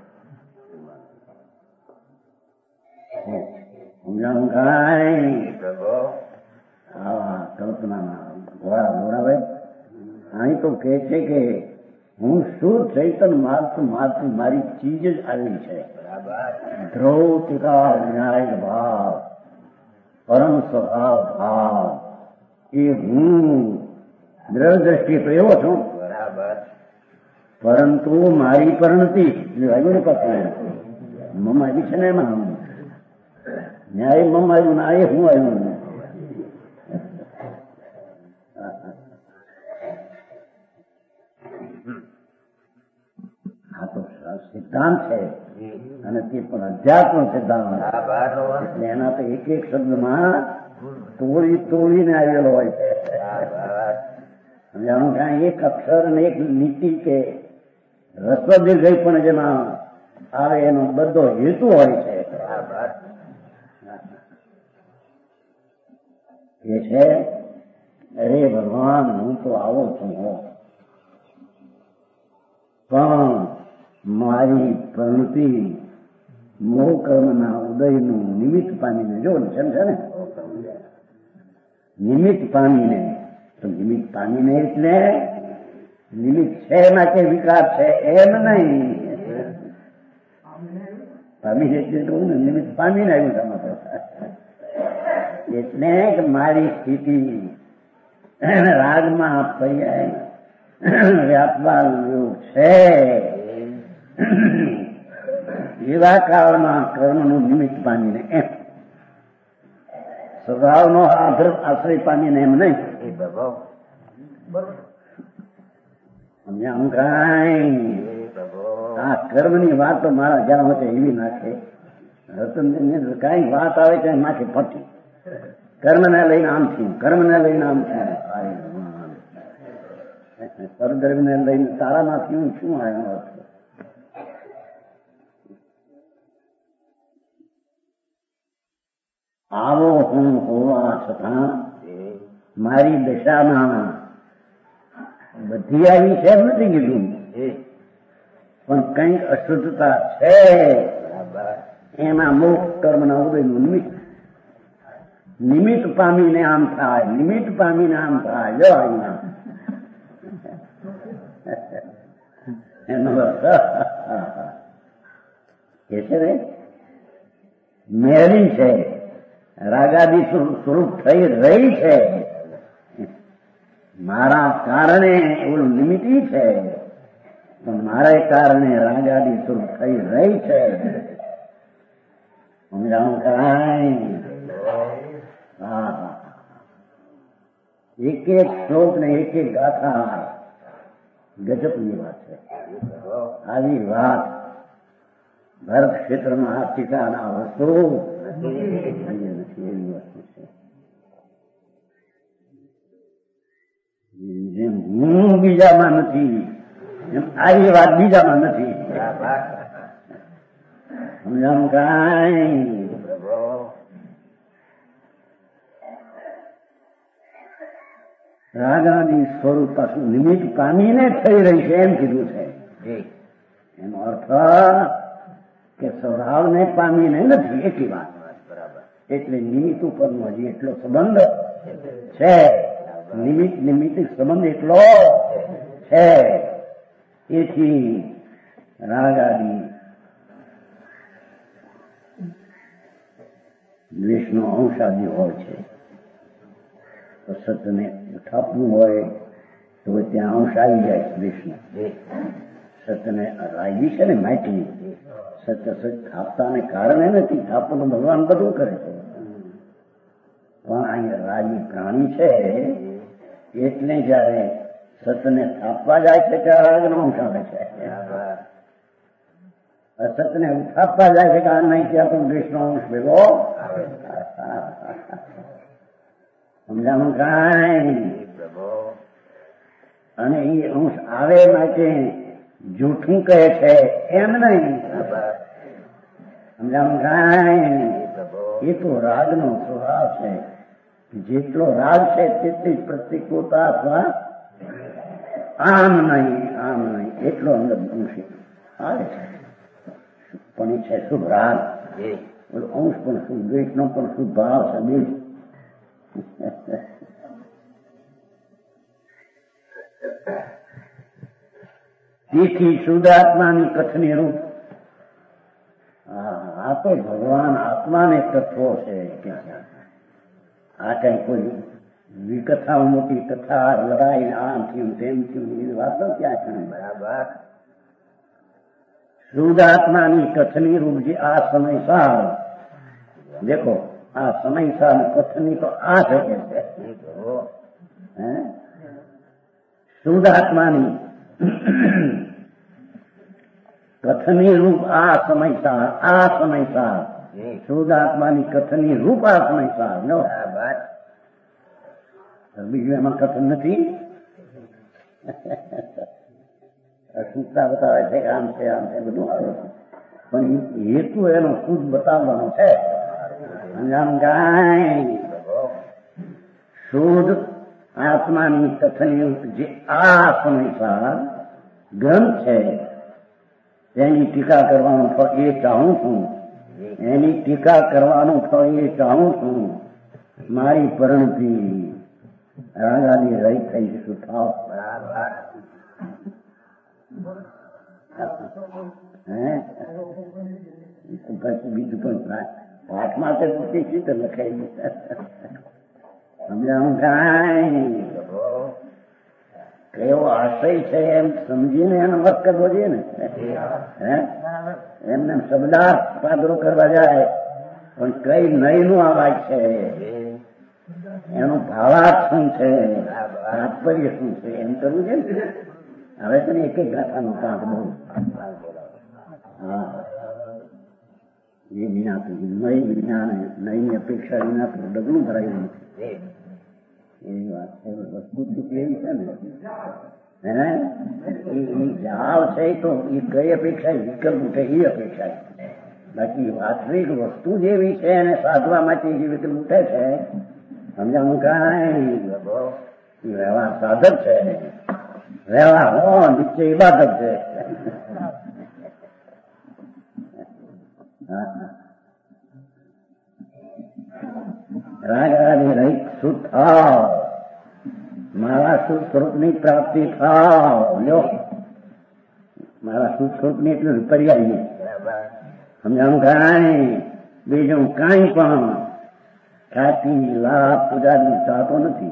સમજાણું કાંઈ આવા કલ્પનામાં ઘોડા દોડાવે. અહીં તો કે છે કે હું શુદ્ધ ચૈતન મારતું મારતું મારી ચીજ જ આવી છે. ધ્રુવ ટીકા ન્યાય ભાવ પરમ સ્વભાવ ભાવ એ હું દ્રઢ દ્રષ્ટિએ તો એવો છું, પરંતુ મારી પરિણતિ આવ્યું ને પછી મમ આવી છે ને એમાં ન્યાય મમ આવ્યું ને આ એ હું આવ્યું. આ તો સિદ્ધાંત છે અને તે પણ અધ્યાત્મ સિદ્ધાંત એટલે એના તો એક એક શબ્દમાં તોડી તોડીને આવેલો હોય છે. સમજાણું કાંઈ એક અક્ષર અને એક નીતિ કે રસ્વ દીર્ઘ પણ જેમાં આવે એનો બધો હેતુ હોય છે. એ છે અરે ભગવાન હું તો આવો છું હો, પણ મારી પ્રવૃત્તિ મોહ કર્મના ઉદયનું નિમિત્ત પામીને જો છે ને નિમિત્ત પામીને તો નિમિત્ત પામીને એટલે નિમિત્ત છે એના કે વિકાર છે એમ નહીં. પામીને એટલે કહું ને નિમિત્ત પામીને આવ્યું તમારે એટલે કે મારી સ્થિતિ રાગમાં પર્યાય વ્યાપવા છે એવા કાળમાં કર્મનું નિમિત્ત પામીને એમ સ્વભાવનો આશ્રય પામીને એમ નહીં. સમજાણું કાંઈ આ કર્મની વાત તો મારા જ્યાં હોય એવી નાખે રતનની કાંઈ વાત આવે છે નાખે ફટી કર્મને લઈને આમ થયું કર્મને લઈને આમ થયું પરદ્રવ્યને લઈને તારામાં થયું શું આવ્યો. આવો હું હોવા છતાં મારી દશામાં બધી આવી છે એમ નથી કીધું, પણ કંઈક અશુદ્ધતા છે એમાં મોક્ષ કર્મના ઉદયનું નિમિત્ત નિમિત્ત પામીને આમ થાય નિમિત્ત પામીને આમ થાય. જો અહીંયા એનો એ છે ને મેરી છે રાગાદી સ્વરૂપ થઈ રહી છે. મારા કારણે એવું નિમિત્તી છે પણ મારા કારણે રાગાદી સ્વરૂપ થઈ રહી છે. સમજાણું કાંઈ હા એક એક શ્લોક ને એક એક ગાથા ગજબની વાત છે. આવી વાત ભરત ક્ષેત્રમાં આ ટીકાના વસ્તુ નથી એવી વસ્તુ છે. જેમ હું બીજામાં નથી એમ આવી વાત બીજામાં નથી. સમજાણું કાંઈ રાગાની સ્વરૂપ પાછું નિમિત્ત પામીને થઈ રહી છે એમ કીધું છે. એનો અર્થ કે સ્વભાવને પામીને નથી એટલી વાત. એટલે નિમિત્ત ઉપરનો હજી એટલો સંબંધ છે. નિમિત્ત નિમિત્ત સંબંધ એટલો છે. એથી રાગાદી દ્વેષનો અંશ આદિ હોય છે. તો સત્યને ઠાપવું હોય તો તો ત્યાં અંશ આવી જાય કૃષ્ણ. સત્યને રાજી છે ને માટી, સત્ય સચ થાપતાને કારણે નથી, થાપવાનું ભગવાન બધું કરે છે. પણ અહીંયા રાજી પ્રાણી છે એટલે જયારે સત્યને થાપવા જાય છે ત્યારે રાગનો અંશ આવે છે. સત્યને થાપવા જાય છે કે આ નહીં ત્યાં પણ કૃષ્ણ અંશ ભેગો સમજાણું કાંઈ. અને એ અંશ આવે માટે જૂઠું કહે છે એમ નહીં, સમજાણું કાંઈ. એ તો રાગનો સ્વભાવ છે. જેટલો રાગ છે તેટલી જ પ્રતિકૂળતા અથવા આમ નહીં આમ નહીં એટલો અંદર અંશ આવે છે. પણ એ છે શુભ રાગ, અંશ પણ શુભ, દ્વેષનો પણ શુભ ભાવ છે. બે તેથી શુદ્ધાત્માની કથની રૂપ. આ તો ભગવાન આત્માને તત્વો છે. આ કઈ કોઈ વિકથા મોટી કથા લડાઈ આમ થયું તેમ થયું એ વાતો ક્યાં છે? બરાબર. શુદ્ધાત્માની કથની રૂપ જે આ સમયસાર દેખો, આ સમયસાર કથની તો આ શકે છે. શુદ્ધાત્માની કથની રૂપ આ સમયસાર, આ સમયસાર શુદ્ધાત્માની કથની રૂપ આ સમયસાર. બીજું એમાં કથન નથી. શુદ્ધતા બતાવે છે કે આમ છે આમ છે બધું આવે છે, પણ હેતુ એનો શુદ્ધ બતાવવાનો છે. શુદ્ધ આત્માની કથની જે આ સમયસાર ગ્રંથ છે તેની ટીકા કરવાનું ફળ એ ચાહું છું. એની ટીકા કરવાનું ફળ એ ચાહું છું. મારી પરણતિ રાગાની રહી થઈ સુથાવ. પછી બીજું પણ પાઠમાં તો શીત લખાઈ સમજાવું કાંઈ. કેવો આશય છે એમ સમજીને એનો વર્ક કરવો જોઈએ ને. એમને શબ્દાર્થ પાદરો કરવા જાય પણ કઈ નઈ નું અવાજ છે, એનો ભાવાર્થ શું છે, તાત્પર્ય શું છે એમ કરવું છે ને. હવે તો એક એક ગાથાનો પાઠ બહુ. હા, એ વિના નઈ વિના નઈની અપેક્ષા વિના તો ડગલું ભરાયું નથી. એવી વાત છે. વસ્તુ કેવી છે ને હે એ જાવ છે તો એ કઈ અપેક્ષા વિકલ્પ ઉઠે એ અપેક્ષા. બાકી વાસ્તવિક વસ્તુ જેવી છે એને સાધવા માટે જે વિકલ્પ ઉઠે છે સમજાવું કાંઈ. વ્યવહાર સાધક છે, વ્યવહાર હો નીચે ઇબાદત છે. રાગાની રહિત શુદ્ધ થાવ, મારા શુદ્ધ સ્વરૂપની પ્રાપ્તિ થાવ. લો, મારા શુદ્ધ સ્વરૂપની એટલું પર્યાય સમજાણું કાંઈ. બીજું કાંઈ પણ ખ્યાતિ લાભ પૂજાની ચાહતો નથી.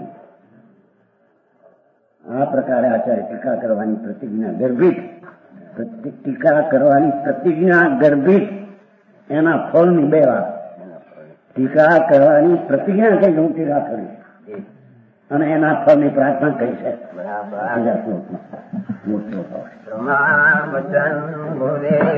આ પ્રકારે આચાર્ય ટીકા કરવાની પ્રતિજ્ઞા ગર્ભિત, ટીકા કરવાની પ્રતિજ્ઞા ગર્ભિત એના ફળની બે વાત. ટીકા કરવાની પ્રતિજ્ઞા કઈ હું ટીકા કરી અને એના ફળની પ્રાર્થના કરી છે. મોટો